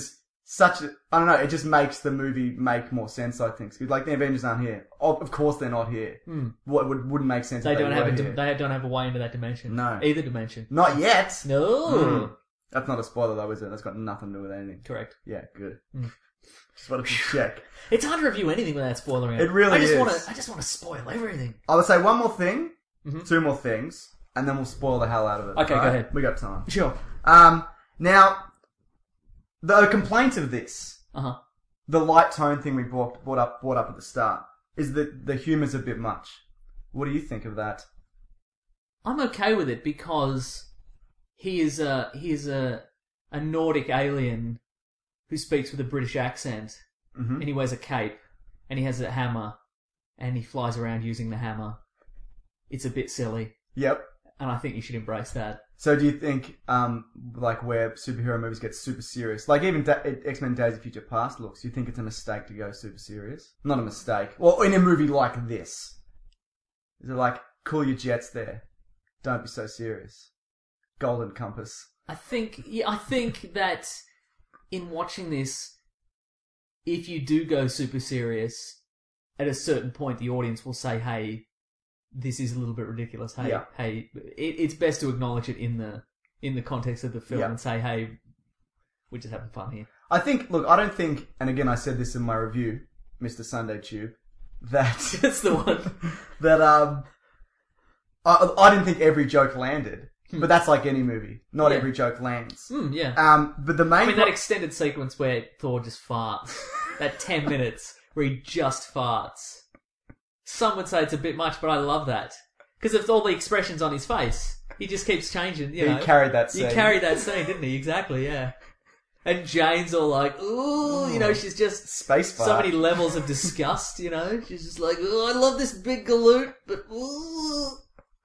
I don't know, it just makes the movie make more sense, I think. Like, the Avengers aren't here. Of course they're not here. What wouldn't make sense They if they don't were have here. they don't have a way into that dimension. No. Either dimension. Not yet! No. That's not a spoiler though, is it? That's got nothing to do with anything. Correct. Yeah, good. Just wanted to check. It's hard to review anything without spoiling it. It really is. I just want to spoil everything. I would say one more thing, 2 more things, and then we'll spoil the hell out of it. Okay, go ahead. We got time. Sure. Now, the complaint of this, Uh-huh. the light tone thing we brought up at the start, is that the humour's a bit much. What do you think of that? I'm okay with it because he is a Nordic alien who speaks with a British accent, and he wears a cape, and he has a hammer, and he flies around using the hammer. It's a bit silly, Yep. and I think you should embrace that. So do you think, like, where superhero movies get super serious, like even X-Men Days of Future Past looks, do you think it's a mistake to go super serious? Not a mistake. Well, in a movie like this. Is it like, cool your jets there, don't be so serious. Golden Compass. I think that in watching this, if you do go super serious, at a certain point the audience will say, hey, this is a little bit ridiculous. Hey, Yeah. hey, it's best to acknowledge it in the context of the film Yeah. and say, hey, we're just having fun here. I don't think, and again I said this in my review, Mr. Sunday Tube, that... That's the one. that, I didn't think every joke landed. But that's like any movie. Not Yeah. every joke lands. Yeah. But the main... I mean, that extended sequence where Thor just farts. That 10 minutes where he just farts. Some would say it's a bit much, but I love that. Because of all the expressions on his face. He just keeps changing, you know. He carried that scene. He carried that scene, didn't he? Exactly, yeah. And Jane's all like, ooh, you know, she's just... Space fart. So many levels of disgust, you know. She's just like, oh, I love this big galoot, but ooh.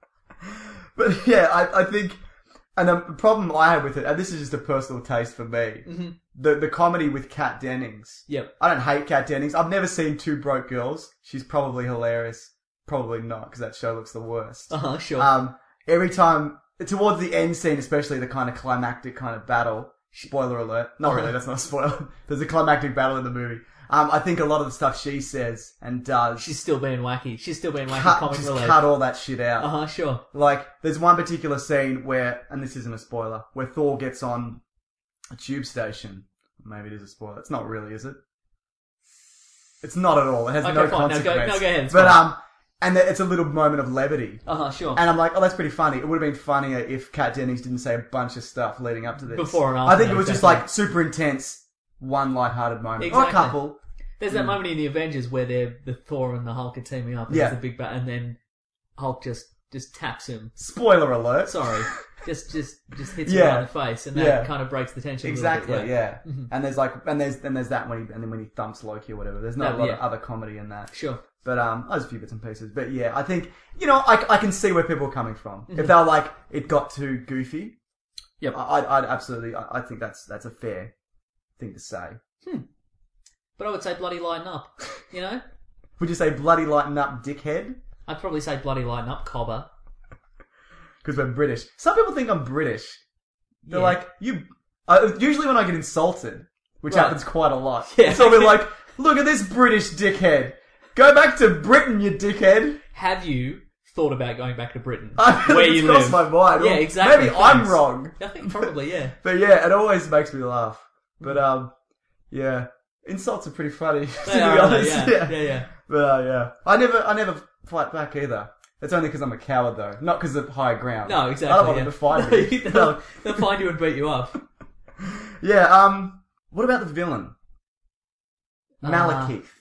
But yeah, I think... And the problem I had with it, and this is just a personal taste for me, the comedy with Kat Dennings. Yep. I don't hate Kat Dennings. I've never seen Two Broke Girls. She's probably hilarious. Probably not, because that show looks the worst. Uh-huh, sure. Every time, towards the end scene, especially the kind of climactic kind of battle, spoiler alert. Not really, that's not a spoiler. There's a climactic battle in the movie. I think a lot of the stuff she says and does... She's still being wacky. She's still being wacky comic relief. Cut all that shit out. Uh-huh, sure. Like, there's one particular scene where, and this isn't a spoiler, where Thor gets on a tube station. Maybe it is a spoiler. It's not really, is it? It's not at all. It has Okay, no fine. consequence. No, go ahead. It's But, fine. and it's a little moment of levity. Uh-huh, sure. And I'm like, oh, that's pretty funny. It would have been funnier if Kat Dennings didn't say a bunch of stuff leading up to this. Before and after. I think it was exactly. just like super intense, one lighthearted moment. Exactly. Or a couple. There's that moment in the Avengers where the Thor and the Hulk are teaming up. And Yeah. there's the big bat, and then Hulk just taps him. Spoiler alert. Sorry, just hits him Yeah. right in the face, and that Yeah. kind of breaks the tension. Exactly, a little bit, yeah. And there's like, and there's that when he thumps Loki or whatever. There's not a lot of other comedy in that. Sure. But there's a few bits and pieces. But yeah, I think I can see where people are coming from. If they're like, it got too goofy. Yep. I'd absolutely. I think that's a fair thing to say. But I would say bloody lighten up. You know, Would you say bloody lighten up, dickhead? I'd probably say bloody lighten up, cobber. Because we're British. Some people think I'm British. They're Yeah. like, you... usually when I get insulted, which Right. happens quite a lot. Yeah. So we're like, look at this British dickhead. Go back to Britain, you dickhead. Have you thought about going back to Britain, Where where you crossed live? my mind. Yeah, Well, exactly. Maybe I'm Thanks. wrong. I think probably, yeah. But yeah, it always makes me laugh. But, yeah. Insults are pretty funny, to They be are, aren't honest. they? Yeah. But, yeah. I never fight back either. It's only because I'm a coward, though. Not because of high ground. No, exactly. I don't want yeah. them to fight me. They'll find you and beat you up. Yeah, what about the villain? Malekith.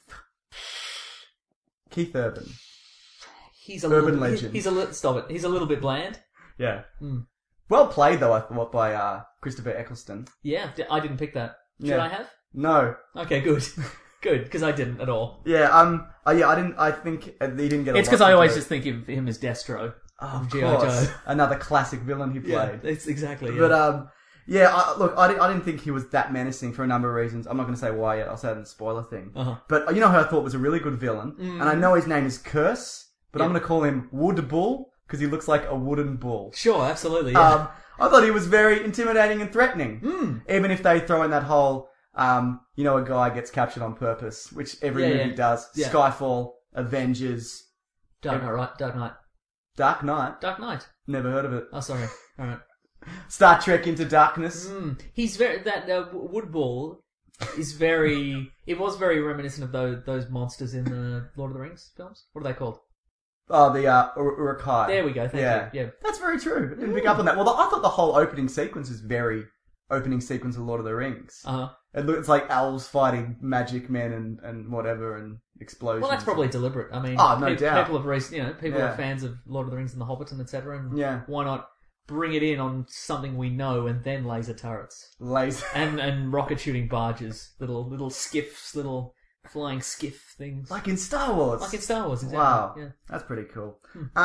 Keith Urban. He's a Urban little, legend. Stop it. He's a little bit bland. Yeah. Well played, though, I thought, by Christopher Eccleston. Yeah, I didn't pick that. Should Yeah. I have? No. Okay, good. Good, because I didn't at all. Yeah, I didn't, I think he didn't get a It's lot because I to always do. just think of him as Destro. Oh, of G.I. course. Joe. Another classic villain he Yeah, played. it's exactly. Yeah. But, yeah, I didn't think he was that menacing for a number of reasons. I'm not going to say why yet. I'll say it in the spoiler thing. Uh-huh. But you know who I thought was a really good villain? And I know his name is Curse, but I'm going to call him Wood Bull because he looks like a wooden bull. Sure, absolutely. Yeah. I thought he was very intimidating and threatening. Even if they throw in that whole You know, a guy gets captured on purpose, which every Yeah, movie yeah. does. Yeah. Avengers, Avengers, Dark Knight, right? Dark Knight. Dark Knight. Dark Knight. Never heard of it. Oh, sorry. All right. Star Trek Into Darkness. He's very Woodball is very. It was very reminiscent of those monsters in the Lord of the Rings films. What are they called? Oh, the Uruk-hai. There we go. Thank you. Yeah. That's very true. I didn't pick up on that. Well, I thought the whole opening sequence is very opening sequence of Lord of the Rings. Uh-huh. It's like elves fighting magic men and whatever and explosions. Well, that's probably deliberate. I mean, no doubt. People have people Yeah. are fans of Lord of the Rings and The Hobbit and etc. And Yeah. why not bring it in on something we know and then laser turrets laser and rocket shooting barges, little skiffs, little flying skiff things, like in Star Wars. Like in Star Wars, exactly. Wow, Yeah. that's pretty cool.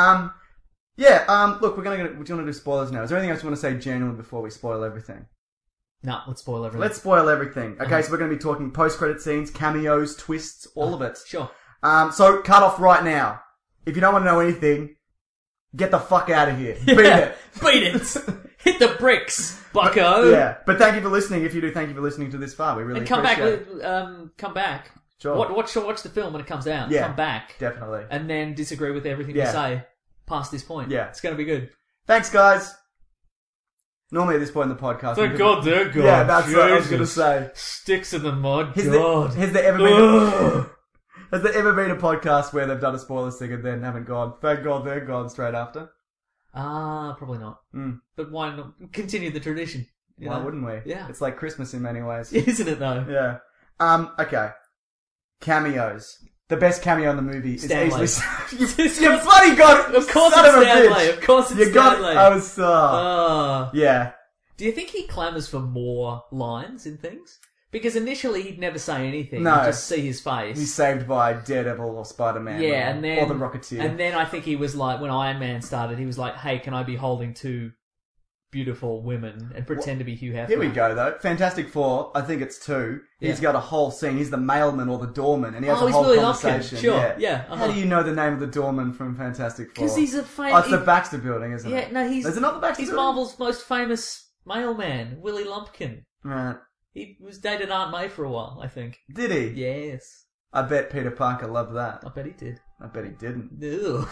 Look, we're gonna. Do you want to do spoilers now? Is there anything else you want to say genuinely before we spoil everything? No, let's spoil everything. Let's spoil everything. Okay, so we're going to be talking post-credit scenes, cameos, twists, all of it. Sure. So cut off right now. If you don't want to know anything, get the fuck out of here. Beat it. Beat it. Hit the bricks, bucko. But thank you for listening. If you do, thank you for listening to this far. We really and come appreciate back. it. Come back. Sure. Watch the film when it comes out. Yeah, come back. Definitely. And then disagree with everything we say past this point. Yeah. It's going to be good. Thanks, guys. Normally at this point in the podcast... Thank God they're gone. Yeah, that's what I was going to say. Sticks in the mud. Has there ever been a podcast where they've done a spoiler thing and then haven't gone, thank God they're gone straight after? Probably not. But why not continue the tradition? Why wouldn't we? Yeah. It's like Christmas in many ways. Isn't it though? Yeah. Okay. Cameos. The best cameo in the movie Stanley. is easily... you bloody got it! Of course son it's of a Stanley. bitch. Of course it's You got Stanley. it. I was... Yeah. Do you think he clamours for more lines in things? Because initially he'd never say anything. No. You'd just see his face. He's saved by Daredevil or Spider-Man. Yeah, and then... Or the Rocketeer. And then I think he was like, when Iron Man started, he was like, hey, can I be holding two beautiful women and pretend to be Hugh Hefner? Here we go, though. Fantastic Four, I think it's 2. He's got a whole scene. He's the mailman or the doorman, and he has a he's whole Willy conversation. Lumpkin. Sure, yeah. How do you know the name of the doorman from Fantastic Four? Because he's a Oh, it's the Baxter Building, isn't it? Yeah, no, he's... Is it not the Baxter He's Building? Marvel's most famous mailman, Willy Lumpkin. Right. He was dated Aunt May for a while, I think. Did he? Yes. I bet Peter Parker loved that. I bet he did. I bet he didn't. Ew.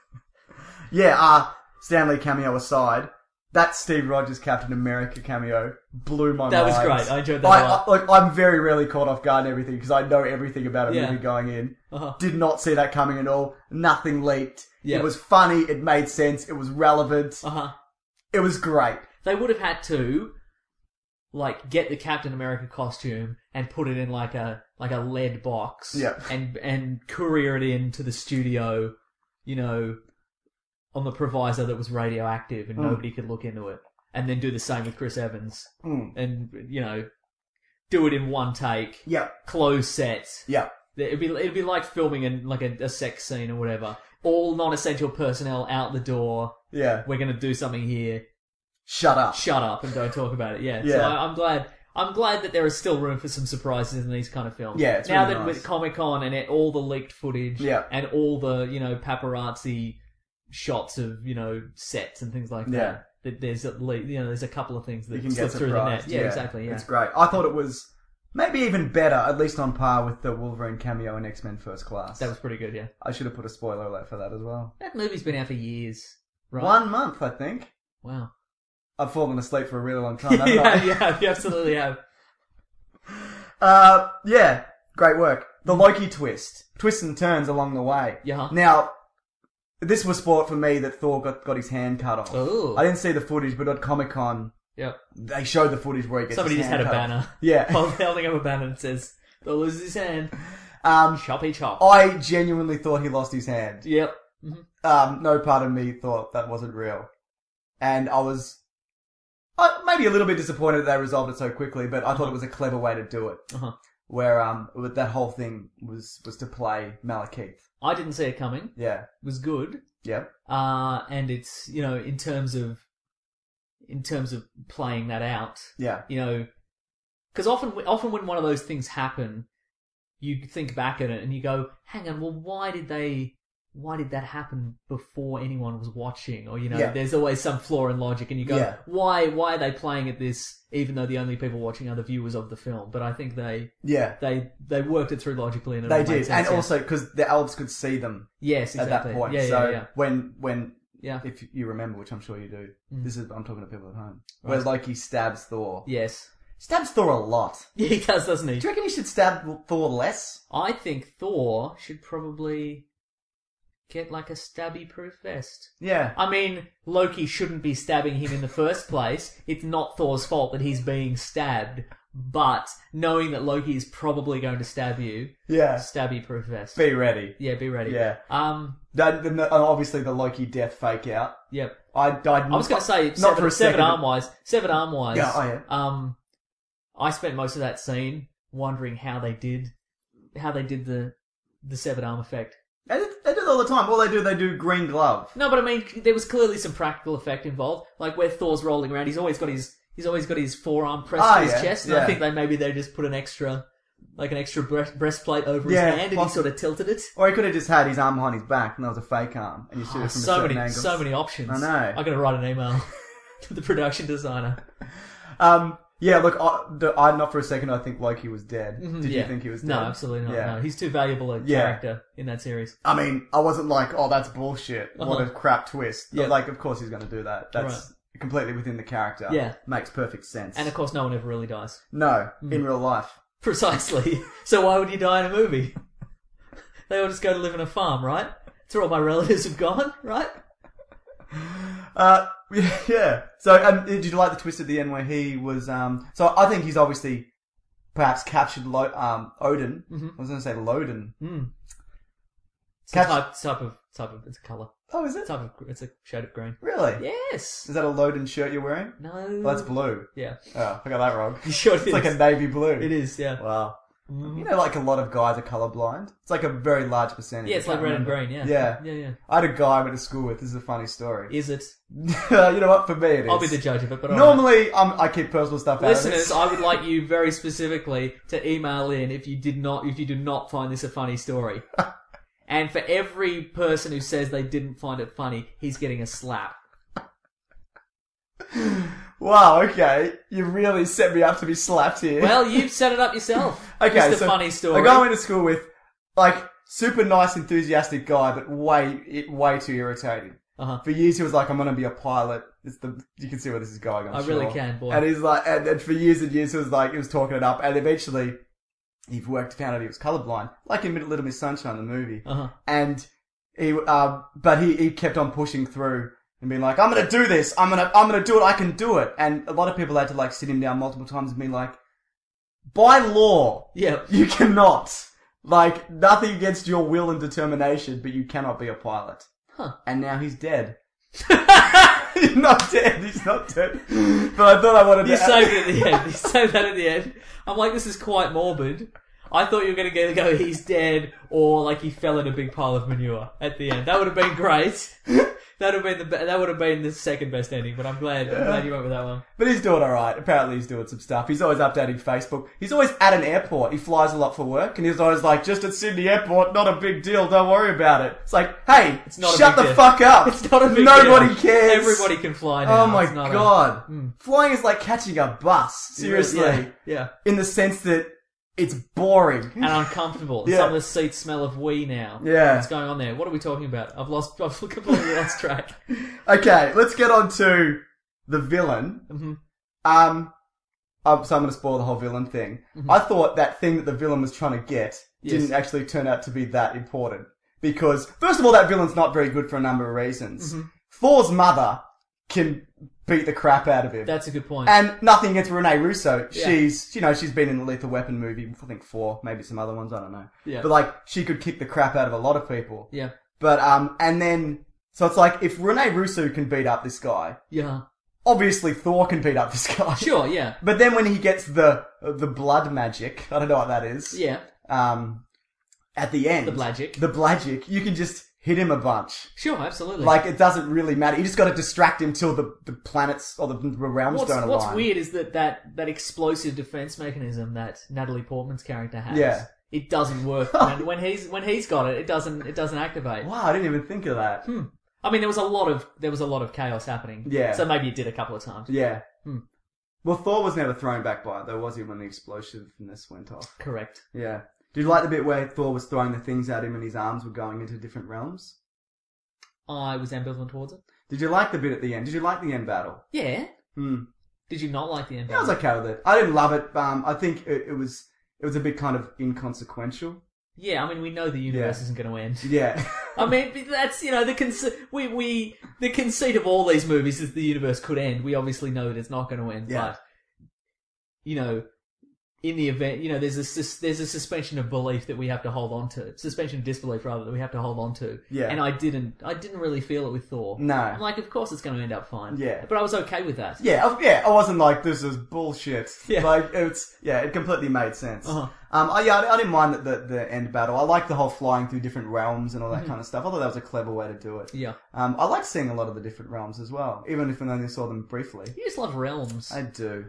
Yeah, Stanley cameo aside, that Steve Rogers Captain America cameo blew my mind. That was great. I enjoyed that a lot. Look, I'm very rarely caught off guard and everything because I know everything about a Yeah. movie going in. Uh-huh. Did not see that coming at all. Nothing leaked. Yeah. It was funny. It made sense. It was relevant. Uh-huh. It was great. They would have had to, like, get the Captain America costume and put it in like a lead box. Yeah. And courier it into the studio, you know, on the proviso that it was radioactive and nobody could look into it. And then do the same with Chris Evans. And, you know, do it in one take. Yeah. Close sets. Yeah. It'd be like filming a sex scene or whatever. All non-essential personnel out the door. Yeah. We're going to do something here. Shut up and don't talk about it. Yeah. Yeah. So I'm glad that there is still room for some surprises in these kind of films. Yeah, it's now really that nice. with Comic-Con and all the leaked footage, Yeah. and all the, you know, paparazzi shots of, you know, sets and things like Yeah. that there's at least, you know, there's a couple of things that You can slip get through the net. surprised. Yeah, exactly. Yeah. It's great. I thought it was maybe even better, at least on par with the Wolverine cameo in X-Men First Class. That was pretty good. Yeah. I should have put a spoiler alert for that as well. That movie's been out for years. Right. 1 month, I think. Wow. I've fallen asleep for a really long time, haven't I? Yeah, you absolutely have. Yeah, great work. The Loki twist. Twists and turns along the way. Yeah. Now, this was sport for me that Thor got his hand cut off. Ooh. I didn't see the footage, but at Comic-Con, Yep. they showed the footage where he gets Somebody his just hand had a cut banner. off. Yeah. Holding up a banner that says, "They'll lose his hand." Choppy chop. I genuinely thought he lost his hand. Yep. No part of me thought that wasn't real. And I was maybe a little bit disappointed that they resolved it so quickly, but I thought it was a clever way to do it. Where that whole thing was to play Malekith. I didn't see it coming. Yeah. It was good. Yeah. And it's, you know, in terms of playing that out, Yeah. you know, because often when one of those things happen, you think back at it and you go, hang on, well, why did they why did that happen before anyone was watching? Or, Yeah. there's always some flaw in logic, and you go, Yeah. why are they playing at this, even though the only people watching are the viewers of the film? But I think they worked it through logically, and it They all made did. sense, And also because the elves could see them yes, at exactly. that point. Yeah, so yeah. when Yeah. if you remember, which I'm sure you do, I'm talking to people at home, Right. where Loki stabs Thor. Yes. Stabs Thor a lot. Yeah, he does, doesn't he? Do you reckon you should stab Thor less? I think Thor should probably get like a stabby-proof vest. Yeah. I mean, Loki shouldn't be stabbing him in the first place. It's not Thor's fault that he's being stabbed. But knowing that Loki is probably going to stab you, Yeah. stabby-proof vest. Be ready. Yeah, be ready. Yeah. Obviously the Loki death fake out. Yep. I was going to say, not for a severed second. arm-wise. Yeah, oh yeah. I spent most of that scene wondering how they did the severed arm effect. They do it all the time. All they do green glove. No, but I mean, there was clearly some practical effect involved. Like where Thor's rolling around, he's always got his forearm pressed to his chest, and I think they just put an extra breastplate over his hand, and he sort of tilted it. Or he could have just had his arm behind his back, and that was a fake arm, and you shoot it from a certain angle. So many options. I know. I'm gonna write an email to the production designer. Yeah, look, I not for a second I think Loki was dead. Did you think he was dead? No, absolutely not. Yeah. No, he's too valuable a character in that series. I mean, I wasn't like, oh, that's bullshit. What a crap twist. Yeah. Like, of course he's going to do that. That's completely within the character. Yeah. Makes perfect sense. And of course, no one ever really dies. No, in real life. Precisely. So why would you die in a movie? They all just go to live in a farm, right? That's where all my relatives have gone, right? Yeah. So, did you like the twist at the end where he was? So I think he's obviously perhaps captured Odin. I was going to say Loden. It's a type of. It's a color. Oh, is it? It's a shade of green. Really? Yes. Is that a Loden shirt you're wearing? No. Well, that's blue. Yeah. Oh, I got that wrong. You sure it It's is? like a navy blue. It is. Yeah. Wow. You know, like a lot of guys are colourblind. It's like a very large percentage. Yeah, it's like red and green. Yeah. Yeah. Yeah. I had a guy I went to school with. This is a funny story. Is it? You know what? For me, it is. I'll be the judge of it. But normally, I keep personal stuff out of listeners, this. I would like you very specifically to email in if you do not find this a funny story. And for every person who says they didn't find it funny, he's getting a slap. Wow, okay. You really set me up to be slapped here. Well, you've set it up yourself. Okay, It's so a funny story. A guy I went to school with, like, super nice, enthusiastic guy, but way too irritating. Uh-huh. For years he was like, I'm going to be a pilot. You can see where this is going, I'm sure. really can, boy. And he's like, and for years and years he was talking it up, and eventually he found out he was colorblind, like in Little Miss Sunshine, the movie. Uh-huh. And he kept on pushing through and being like, I'm going to do this. I'm going to do it. I can do it. And a lot of people had to like sit him down multiple times and be like, by law, you cannot. Like, nothing against your will and determination, but you cannot be a pilot. Huh. And now he's dead. He's not dead. But I thought I wanted to... You saved it at the end. You saved that at the end. I'm like, this is quite morbid. I thought you were going to go, he's dead, or like he fell in a big pile of manure at the end. That would have been great. That would have been the second best ending, but I'm glad you went with that one. But he's doing alright. Apparently he's doing some stuff. He's always updating Facebook. He's always at an airport. He flies a lot for work, and he's always like, just at Sydney Airport, not a big deal, don't worry about it. It's like, hey, shut the fuck up. It's not a big deal. Nobody cares. Everybody can fly now. Oh my god. Flying is like catching a bus. Seriously. Yeah. In the sense that it's boring. And uncomfortable. Yeah. Some of the seats smell of wee now. Yeah. What's going on there? What are we talking about? I've completely lost track. Okay, let's get on to the villain. Mm-hmm. So I'm going to spoil the whole villain thing. Mm-hmm. I thought that thing that the villain was trying to get didn't actually turn out to be that important. Because, first of all, that villain's not very good for a number of reasons. Mm-hmm. Thor's mother can beat the crap out of him. That's a good point. And nothing against Renee Russo. Yeah. She's been in the Lethal Weapon movie, I think 4, maybe some other ones, I don't know. Yeah. But like, she could kick the crap out of a lot of people. Yeah. But, and then, so it's like, if Renee Russo can beat up this guy, yeah, obviously Thor can beat up this guy. Sure, yeah. But then when he gets the blood magic, I don't know what that is. Yeah. At the end. The Blagic. The Blagic, you can just hit him a bunch. Sure, absolutely. Like, it doesn't really matter. You just gotta distract him till the planets or the realms don't align. What's weird is that explosive defense mechanism that Natalie Portman's character has it doesn't work when he's got it. It doesn't activate. Wow, I didn't even think of that. I mean, there was a lot of chaos happening. Yeah. So maybe it did a couple of times. Yeah. Well, Thor was never thrown back by it, though, was he, when the explosiveness went off? Correct. Yeah. Did you like the bit where Thor was throwing the things at him and his arms were going into different realms? I was ambivalent towards it. Did you like the bit at the end? Did you like the end battle? Yeah. Hmm. Did you not like the end? Yeah, I was okay with it. I didn't love it. I think it was a bit kind of inconsequential. Yeah, I mean, we know the universe isn't going to end. Yeah. I mean, that's, the conceit of all these movies is the universe could end. We obviously know that it's not going to end, but, in the event, there's a suspension of belief that we have to hold on to. Suspension of disbelief, rather, that we have to hold on to. Yeah. And I didn't really feel it with Thor. No. I'm like, of course it's going to end up fine. Yeah. But I was okay with that. Yeah, I wasn't like, this is bullshit. Yeah. Like, it completely made sense. Uh-huh. I didn't mind the end battle. I liked the whole flying through different realms and all that kind of stuff. I thought that was a clever way to do it. Yeah. I liked seeing a lot of the different realms as well, even if I only saw them briefly. You just love realms. I do.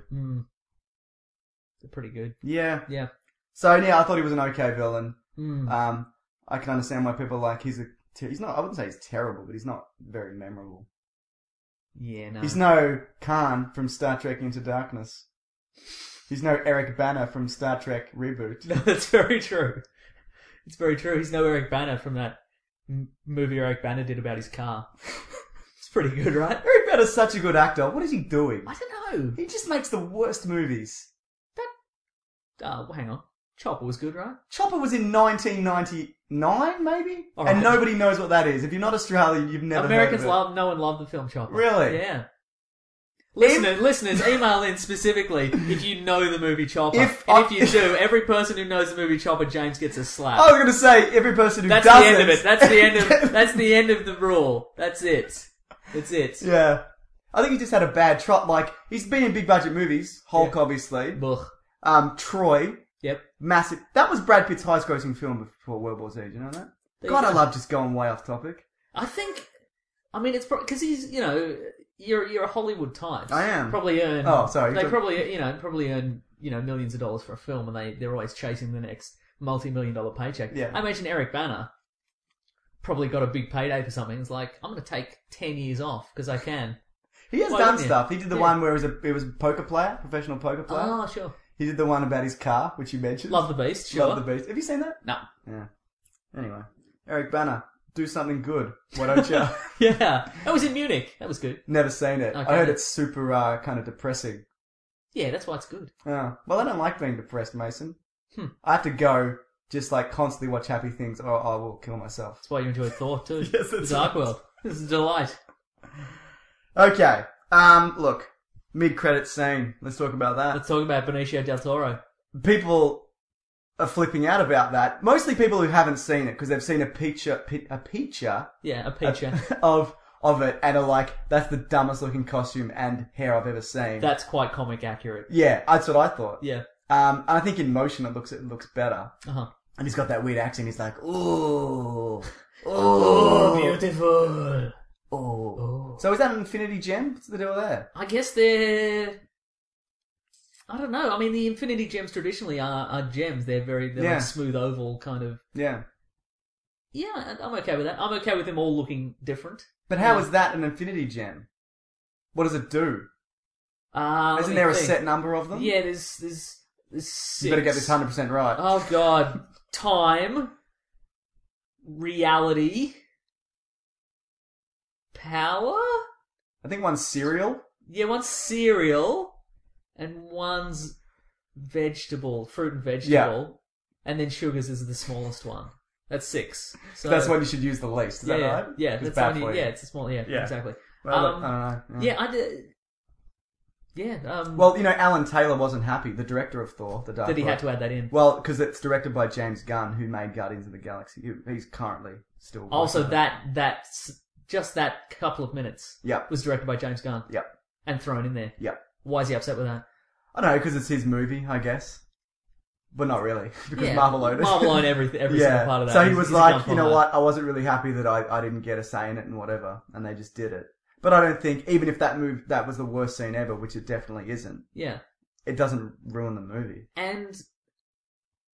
They're pretty good. Yeah. Yeah. So, yeah, I thought he was an okay villain. Mm. I can understand why people are like, he's not, I wouldn't say he's terrible, but he's not very memorable. Yeah, no. He's no Khan from Star Trek Into Darkness. He's no Eric Bana from Star Trek Reboot. No, that's very true. It's very true. He's no Eric Bana from that movie Eric Bana did about his car. It's pretty good, right? Eric Bana's such a good actor. What is he doing? I don't know. He just makes the worst movies. Hang on. Chopper was good, right? Chopper was in 1999, maybe? All right. And nobody knows what that is. If you're not Australian, you've never Americans heard of it. no one loved the film Chopper. Really? Yeah. Listeners, email in specifically if you know the movie Chopper. If you do, every person who knows the movie Chopper, James gets a slap. I was going to say, every person who That's doesn't... the end of it. That's the end of the rule. That's it. That's it. Yeah. I think he just had a bad trot. Like, he's been in big budget movies. Hulk, obviously. Ugh. Troy. Yep. Massive. That was Brad Pitt's highest grossing film before World War Z. Do you know that? God, I love just going way off topic. It's because he's, you're a Hollywood type. I am. Probably earn. Oh, sorry. They probably earn, millions of dollars for a film, and they're always chasing the next multi-million-dollar paycheck. Yeah. I imagine Eric Bana probably got a big payday for something. It's like, I'm going to take 10 years off because I can. He has done stuff. He did the one where he was a poker player, professional poker player. Oh, sure. He did the one about his car, which you mentioned. Love the Beast, sure. Love the Beast. Have you seen that? No. Yeah. Anyway. Eric Bana, do something good. Why don't you? Yeah. That was in Munich. That was good. Never seen it. Okay. I heard it's super kind of depressing. Yeah, that's why it's good. Oh. Well, I don't like being depressed, Mason. I have to go just like constantly watch happy things or I will kill myself. That's why you enjoy Thor too. Yes, that's Dark right. World. This is a delight. Okay. Look. Mid-credits scene. Let's talk about that. Let's talk about Benicio del Toro. People are flipping out about that. Mostly people who haven't seen it because they've seen a picture Yeah, a picture. of it and are like, that's the dumbest looking costume and hair I've ever seen. That's quite comic accurate. Yeah, that's what I thought. Yeah. And I think in motion it looks better. Uh-huh. And he's got that weird accent. He's like, ooh, Oh, beautiful. oh. So is that an Infinity Gem? What's the deal there? I guess they're... I don't know. I mean, the Infinity Gems traditionally are gems. They're like smooth oval kind of... Yeah. Yeah, I'm okay with that. I'm okay with them all looking different. But how is that an Infinity Gem? What does it do? Isn't there a set number of them? Yeah, there's 6. You better get this 100% right. Oh, God. Time. Reality. Power? I think one's cereal. Yeah, one's cereal. And one's vegetable. Fruit and vegetable. Yeah. And then sugars is the smallest one. That's 6. So that's when you should use the least. Is that right? Yeah, that's bad for you. Yeah, it's a small... Yeah, exactly. Well, I don't know. Yeah, I did... Yeah. Well, Alan Taylor wasn't happy, the director of Thor, The Dark World. That he had to add that in. Well, because it's directed by James Gunn, who made Guardians of the Galaxy. He's currently still... Also, that's just that couple of minutes Yep. was directed by James Gunn. Yep. And thrown in there. Yep. Why is he upset with that? I don't know, because it's his movie, I guess. But not really, because Yeah, Marvel owned it. Marvel owned every single part of that. So he was He's like, a you know what, I wasn't really happy that I didn't get a say in it and whatever, and they just did it. But I don't think, even if that was the worst scene ever, which it definitely isn't, Yeah. it doesn't ruin the movie. And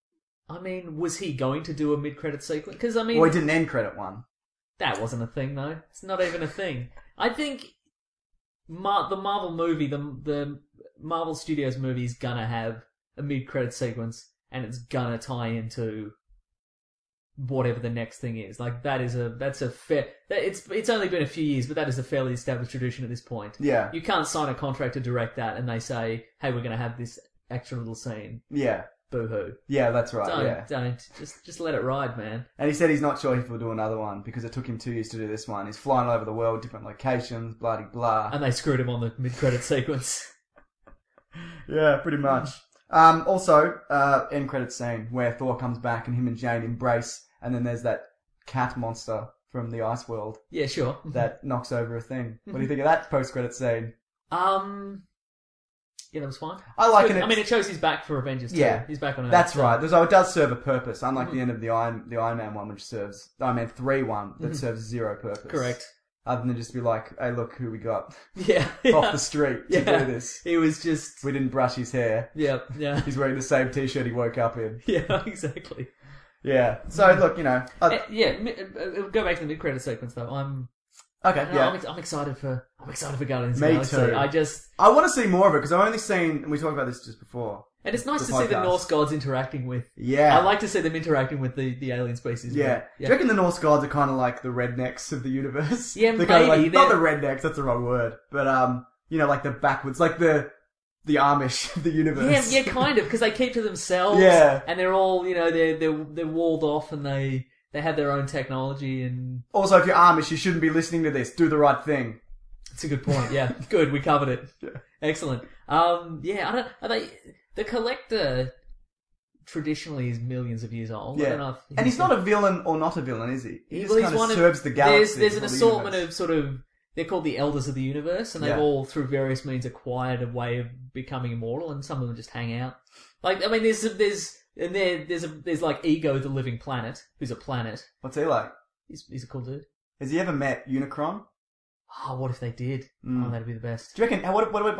I mean, was he going to do a mid-credit sequence? Because, I mean... Well, he didn't end credit one. That wasn't a thing, though. It's not even a thing. I think the Marvel movie, the Marvel Studios movie is gonna have a mid-credit sequence, and it's gonna tie into whatever the next thing is. Like, that's a fair... It's only been a few years, but that is a fairly established tradition at this point. Yeah. You can't sign a contract to direct that, and they say, hey, we're gonna have this extra little scene. Yeah. Boo-hoo. Yeah, that's right. Don't. Just let it ride, man. And he said he's not sure if he'll do another one because it took him 2 years to do this one. He's flying all over the world, different locations, blah de blah. And they screwed him on the mid-credit sequence. Yeah, pretty much. Also, end credit scene where Thor comes back and him and Jane embrace, and then there's that cat monster from the Ice World Yeah, sure. that knocks over a thing. What do you think of that post-credit scene? Yeah, that was fine. I like it. I mean, it shows he's back for Avengers too. Yeah, He's back on Earth. That's right. It does serve a purpose, unlike the end of the Iron Man one, which serves Iron Man 3 one that serves zero purpose. Correct. Other than just be like, hey, look who we got Yeah. off the street to do this. He was just... We didn't brush his hair. Yeah. He's wearing the same t-shirt he woke up in. Yeah, exactly. Yeah. So look, you know. Go back to the mid-credit sequence though. I'm excited for Guardians of the Galaxy. Too. I want to see more of it because I've only seen, and we talked about this just before. And it's nice to see the Norse gods interacting with. Yeah. I like to see them interacting with the alien species. Yeah. Do you reckon the Norse gods are kind of like the rednecks of the universe? Yeah, they're maybe. kind of like, not the rednecks, that's the wrong word. But, you know, like the backwards, like the Amish of the universe. Yeah, kind of, because they keep to themselves. Yeah. And they're all, you know, they're walled off and they have their own technology and... Also, if you're Amish, you shouldn't be listening to this. Do the right thing. That's a good point, yeah. Good, we covered it. Yeah. Excellent. The Collector traditionally is millions of years old. I don't know if and he's not a villain or not a villain, is he? He just he's kind of one serves the galaxy. There's an assortment of sort of... They're called the Elders of the Universe, and they've Yeah. all, through various means, acquired a way of becoming immortal, and some of them just hang out. Like, I mean, there's like Ego the Living Planet, who's a planet. What's he like? He's a cool dude. Has he ever met Unicron? Oh, what if they did? Oh, that'd be the best. Do you reckon...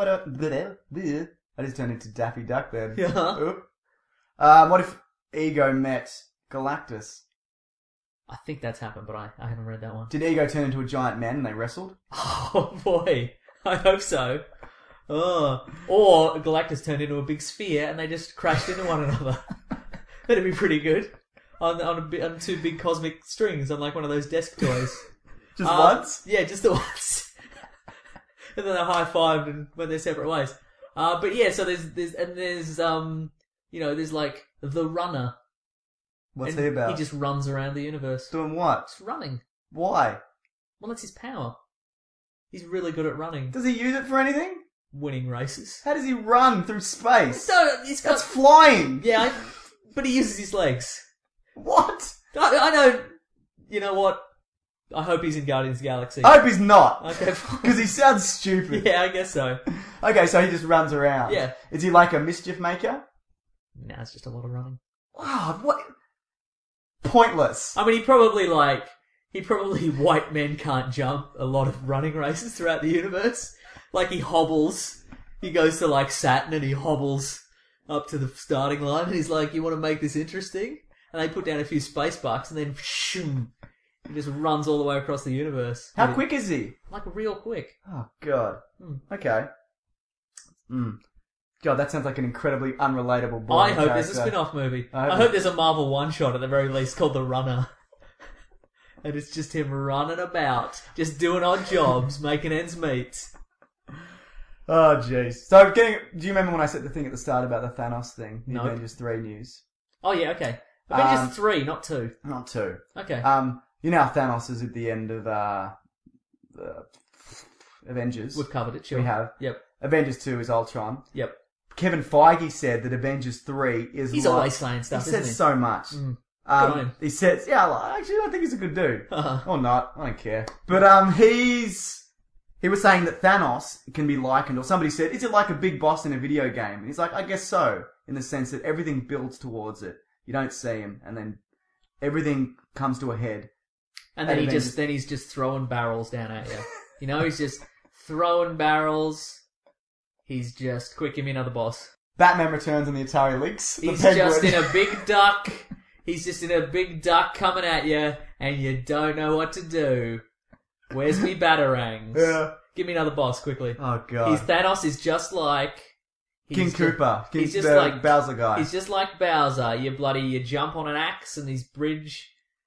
I just turned into Daffy Duck then. Yeah. Oop. What if Ego met Galactus? I think that's happened, but I haven't read that one. Did Ego turn into a giant man and they wrestled? Oh boy, I hope so. Oh. Or Galactus turned into a big sphere and they just crashed into one another. That'd be pretty good. On two big cosmic strings on like one of those desk toys. Just once? Yeah, just the once. And then they high-fived and went their separate ways. But yeah, so there's like the Runner. What's And he about? He just runs around the universe. Doing what? Just running. Why? Well, that's his power. He's really good at running. Does he use it for anything? Winning races. How does he run through space? No, he's got... That's flying! Yeah, but he uses his legs. What? I know... You know what? I hope he's in Guardians of the Galaxy. I hope he's not. Okay, fine. Because he sounds stupid. Yeah, I guess so. Okay, so he just runs around. Yeah. Is he like a mischief maker? Nah, it's just a lot of running. Wow, what? Pointless. I mean, he probably white men can't jump a lot of running races throughout the universe. Like, he hobbles. He goes to, like, Saturn and he hobbles up to the starting line and he's like, you want to make this interesting? And they put down a few space bucks and then shoom, he just runs all the way across the universe. How quick is he? Like, real quick. Oh, God. Okay. God, that sounds like an incredibly unrelatable boring I hope character. there's a spin-off movie. I hope there's a Marvel one-shot at the very least called The Runner. And it's just him running about, just doing odd jobs, making ends meet. Oh, jeez. So, do you remember when I said the thing at the start about the Thanos thing? The No. Avengers 3 news. Oh yeah, okay. Avengers 3, not 2. Not 2. Okay. You know how Thanos is at the end of Avengers? We've covered it, sure. We have. Yep. Avengers 2 is Ultron. Yep. Kevin Feige said that Avengers 3 is He's like... always saying stuff, He isn't says he? so much. Good on him. He says... Yeah, actually, I think he's a good dude. Uh-huh. Or not. I don't care. But he was saying that Thanos can be likened... Or somebody said, is it like a big boss in a video game? And he's like, I guess so. In the sense that everything builds towards it. You don't see him. And then everything comes to a head. And then he's just throwing barrels down at you. You know, he's just throwing barrels. He's just quick, give me another boss. Batman Returns on the Atari Lynx. He's just in a big duck. He's just in a big duck coming at you, and you don't know what to do. Where's me batarangs? Yeah. Give me another boss quickly. Oh god. Thanos is just like King Koopa. He's just the like Bowser guy. He's just like Bowser. You jump on an axe, and his bridge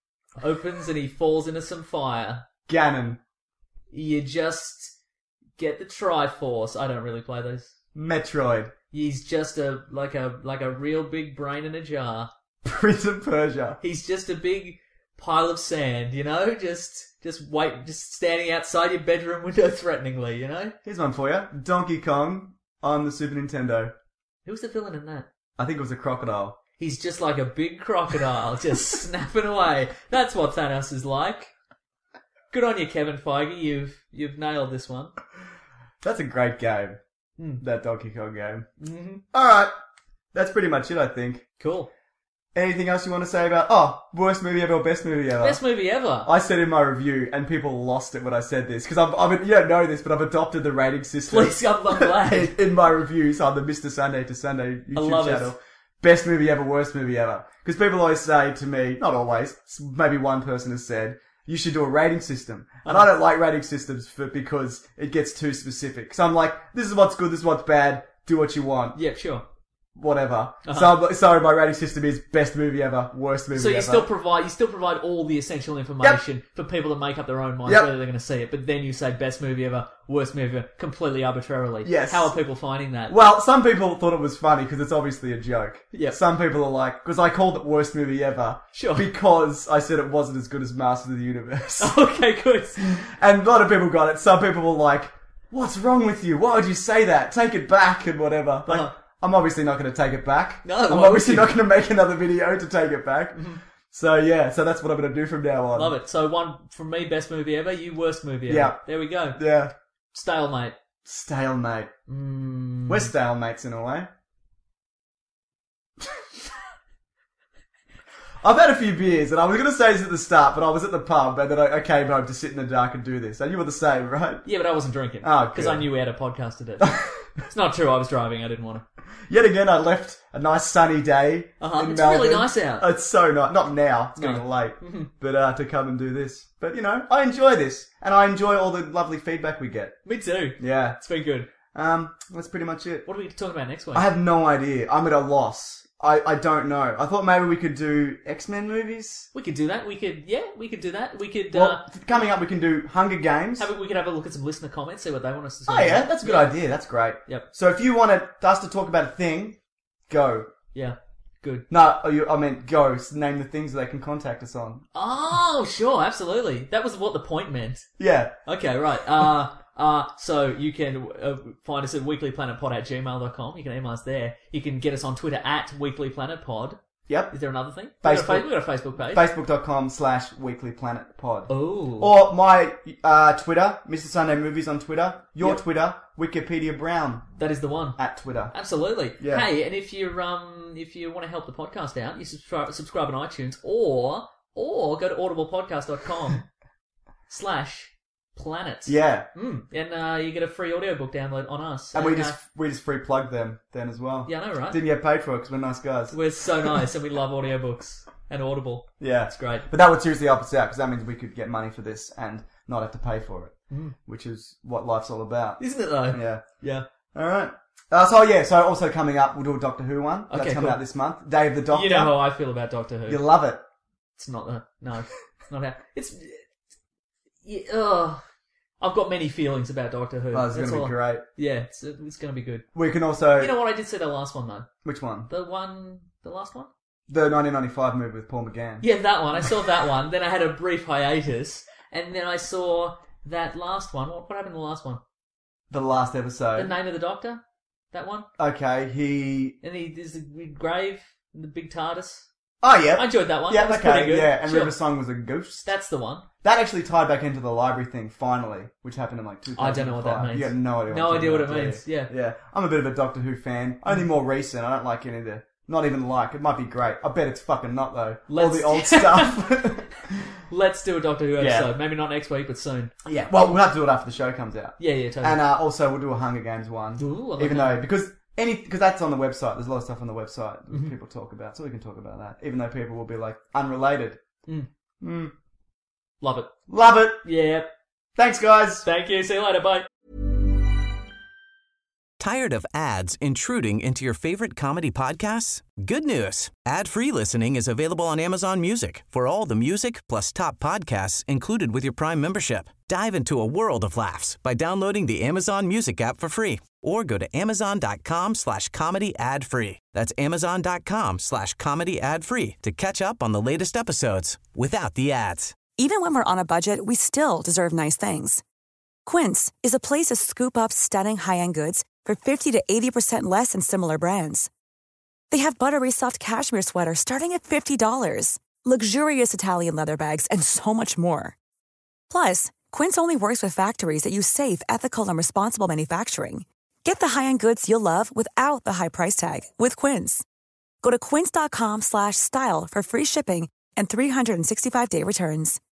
opens, and he falls into some fire. Ganon. You just get the Triforce. I don't really play those. Metroid. He's just like a real big brain in a jar. Prince of Persia. He's just a big pile of sand, you know? Just standing outside your bedroom window threateningly, you know? Here's one for you. Donkey Kong on the Super Nintendo. Who was the villain in that? I think it was a crocodile. He's just like a big crocodile, just snapping away. That's what Thanos is like. Good on you, Kevin Feige. You've nailed this one. That's a great game. That Donkey Kong game. Mm-hmm. Alright. That's pretty much it, I think. Cool. Anything else you want to say about, worst movie ever or best movie ever? Best movie ever. I said in my review, and people lost it when I said this, because you don't know this, but I've adopted the rating system. Please, I'm glad. in my reviews on the Mr. Sunday to Sunday YouTube channel. It. Best movie ever, worst movie ever. Because people always say to me, not always, maybe one person has said, you should do a rating system. And I don't like rating systems because it gets too specific. So I'm like, this is what's good, this is what's bad, do what you want. Yeah, sure. Whatever. So my rating system is best movie ever, worst movie ever. So you still provide all the essential information for people to make up their own minds whether they're going to see it. But then you say best movie ever, worst movie ever, completely arbitrarily. Yes. How are people finding that? Well, some people thought it was funny because it's obviously a joke. Yeah. Some people are like, because I called it worst movie ever. Sure. Because I said it wasn't as good as Masters of the Universe. Okay, good. And a lot of people got it. Some people were like, what's wrong with you? Why would you say that? Take it back and whatever. Like, I'm obviously not going to take it back. No, I'm obviously not going to make another video to take it back. Mm-hmm. So that's what I'm going to do from now on. Love it. So one from me, best movie ever, you worst movie ever. Yeah. There we go. Yeah. Stalemate. We're stalemates in a way. I've had a few beers, and I was going to say this at the start, but I was at the pub, and then I came home to sit in the dark and do this. And you were the same, right? Yeah, but I wasn't drinking. Oh, because I knew we had a podcast to do. It's not true, I was driving, I didn't want to. Yet again, I left a nice sunny day in Melbourne. It's really nice out. It's so nice. Not now, it's getting late. But to come and do this. But, I enjoy this. And I enjoy all the lovely feedback we get. Me too. Yeah. It's been good. That's pretty much it. What are we talking about next week? I have no idea. I'm at a loss. I don't know. I thought maybe we could do X-Men movies. We could do that. We could do that. We could... coming up we can do Hunger Games. We could have a look at some listener comments, see what they want us to say. Oh yeah, that's a good idea. That's great. Yep. So if you wanted us to talk about a thing, go. Yeah, good. No, I meant go. Name the things that they can contact us on. Oh, sure, absolutely. That was what the point meant. Yeah. Okay, right. So you can find us at weeklyplanetpod@gmail.com. You can email us there. You can get us on Twitter @weeklyplanetpod. Yep. Is there another thing? Facebook. We've got a Facebook page. Facebook.com/weeklyplanetpod. Oh. Or my Twitter, Mr. Sunday Movies on Twitter. Your Twitter, Wikipedia Brown. That is the one. At Twitter. Absolutely. Yeah. Hey, and if you want to help the podcast out, you subscribe on iTunes or go to audiblepodcast.com/planet. Yeah. And you get a free audiobook download on us. And we just free plug them then as well. Yeah, I know, right? Didn't get paid for it because we're nice guys. We're so nice and we love audiobooks and Audible. Yeah. It's great. But that would seriously help us out because that means we could get money for this and not have to pay for it. Which is what life's all about. Isn't it though? Yeah. Yeah. Alright. So also coming up, we'll do a Doctor Who one. That's coming out this month. Day of the Doctor. You know how I feel about Doctor Who. You love it. It's not no. It's not how... I've got many feelings about Doctor Who. Oh, it's going to be great. Yeah, it's going to be good. We can also... You know what? I did see the last one, though. Which one? The last one? The 1995 movie with Paul McGann. Yeah, that one. I saw that one. Then I had a brief hiatus. And then I saw that last one. What happened in the last one? The last episode. The Name of the Doctor? That one? Okay, And there's the grave, and the big TARDIS. Oh, yeah. I enjoyed that one. Yeah, that was pretty good. Yeah, and Sure. River Song was a ghost. That's the one. That actually tied back into the library thing, finally, which happened in 2005. I don't know what that means. You got no idea No idea what it means, yeah. Yeah. I'm a bit of a Doctor Who fan. Only more recent. I don't like any of the... Not even like. It might be great. I bet it's fucking not, though. All the old stuff. Let's do a Doctor Who episode. Yeah. Maybe not next week, but soon. Yeah. Well, we'll have to do it after the show comes out. Yeah, totally. And also, we'll do a Hunger Games one. Ooh, I like even that. though... Because because that's on the website. There's a lot of stuff on the website that people talk about, so we can talk about that. Even though people will be like, unrelated. Love it. Love it. Yeah. Thanks, guys. Thank you. See you later. Bye. Tired of ads intruding into your favorite comedy podcasts? Good news. Ad-free listening is available on Amazon Music for all the music plus top podcasts included with your Prime membership. Dive into a world of laughs by downloading the Amazon Music app for free or go to amazon.com/comedy ad-free. That's amazon.com/comedy ad-free to catch up on the latest episodes without the ads. Even when we're on a budget, we still deserve nice things. Quince is a place to scoop up stunning high-end goods for 50 to 80% less than similar brands. They have buttery soft cashmere sweaters starting at $50, luxurious Italian leather bags, and so much more. Plus, Quince only works with factories that use safe, ethical, and responsible manufacturing. Get the high-end goods you'll love without the high price tag with Quince. Go to quince.com/style for free shipping and 365-day returns.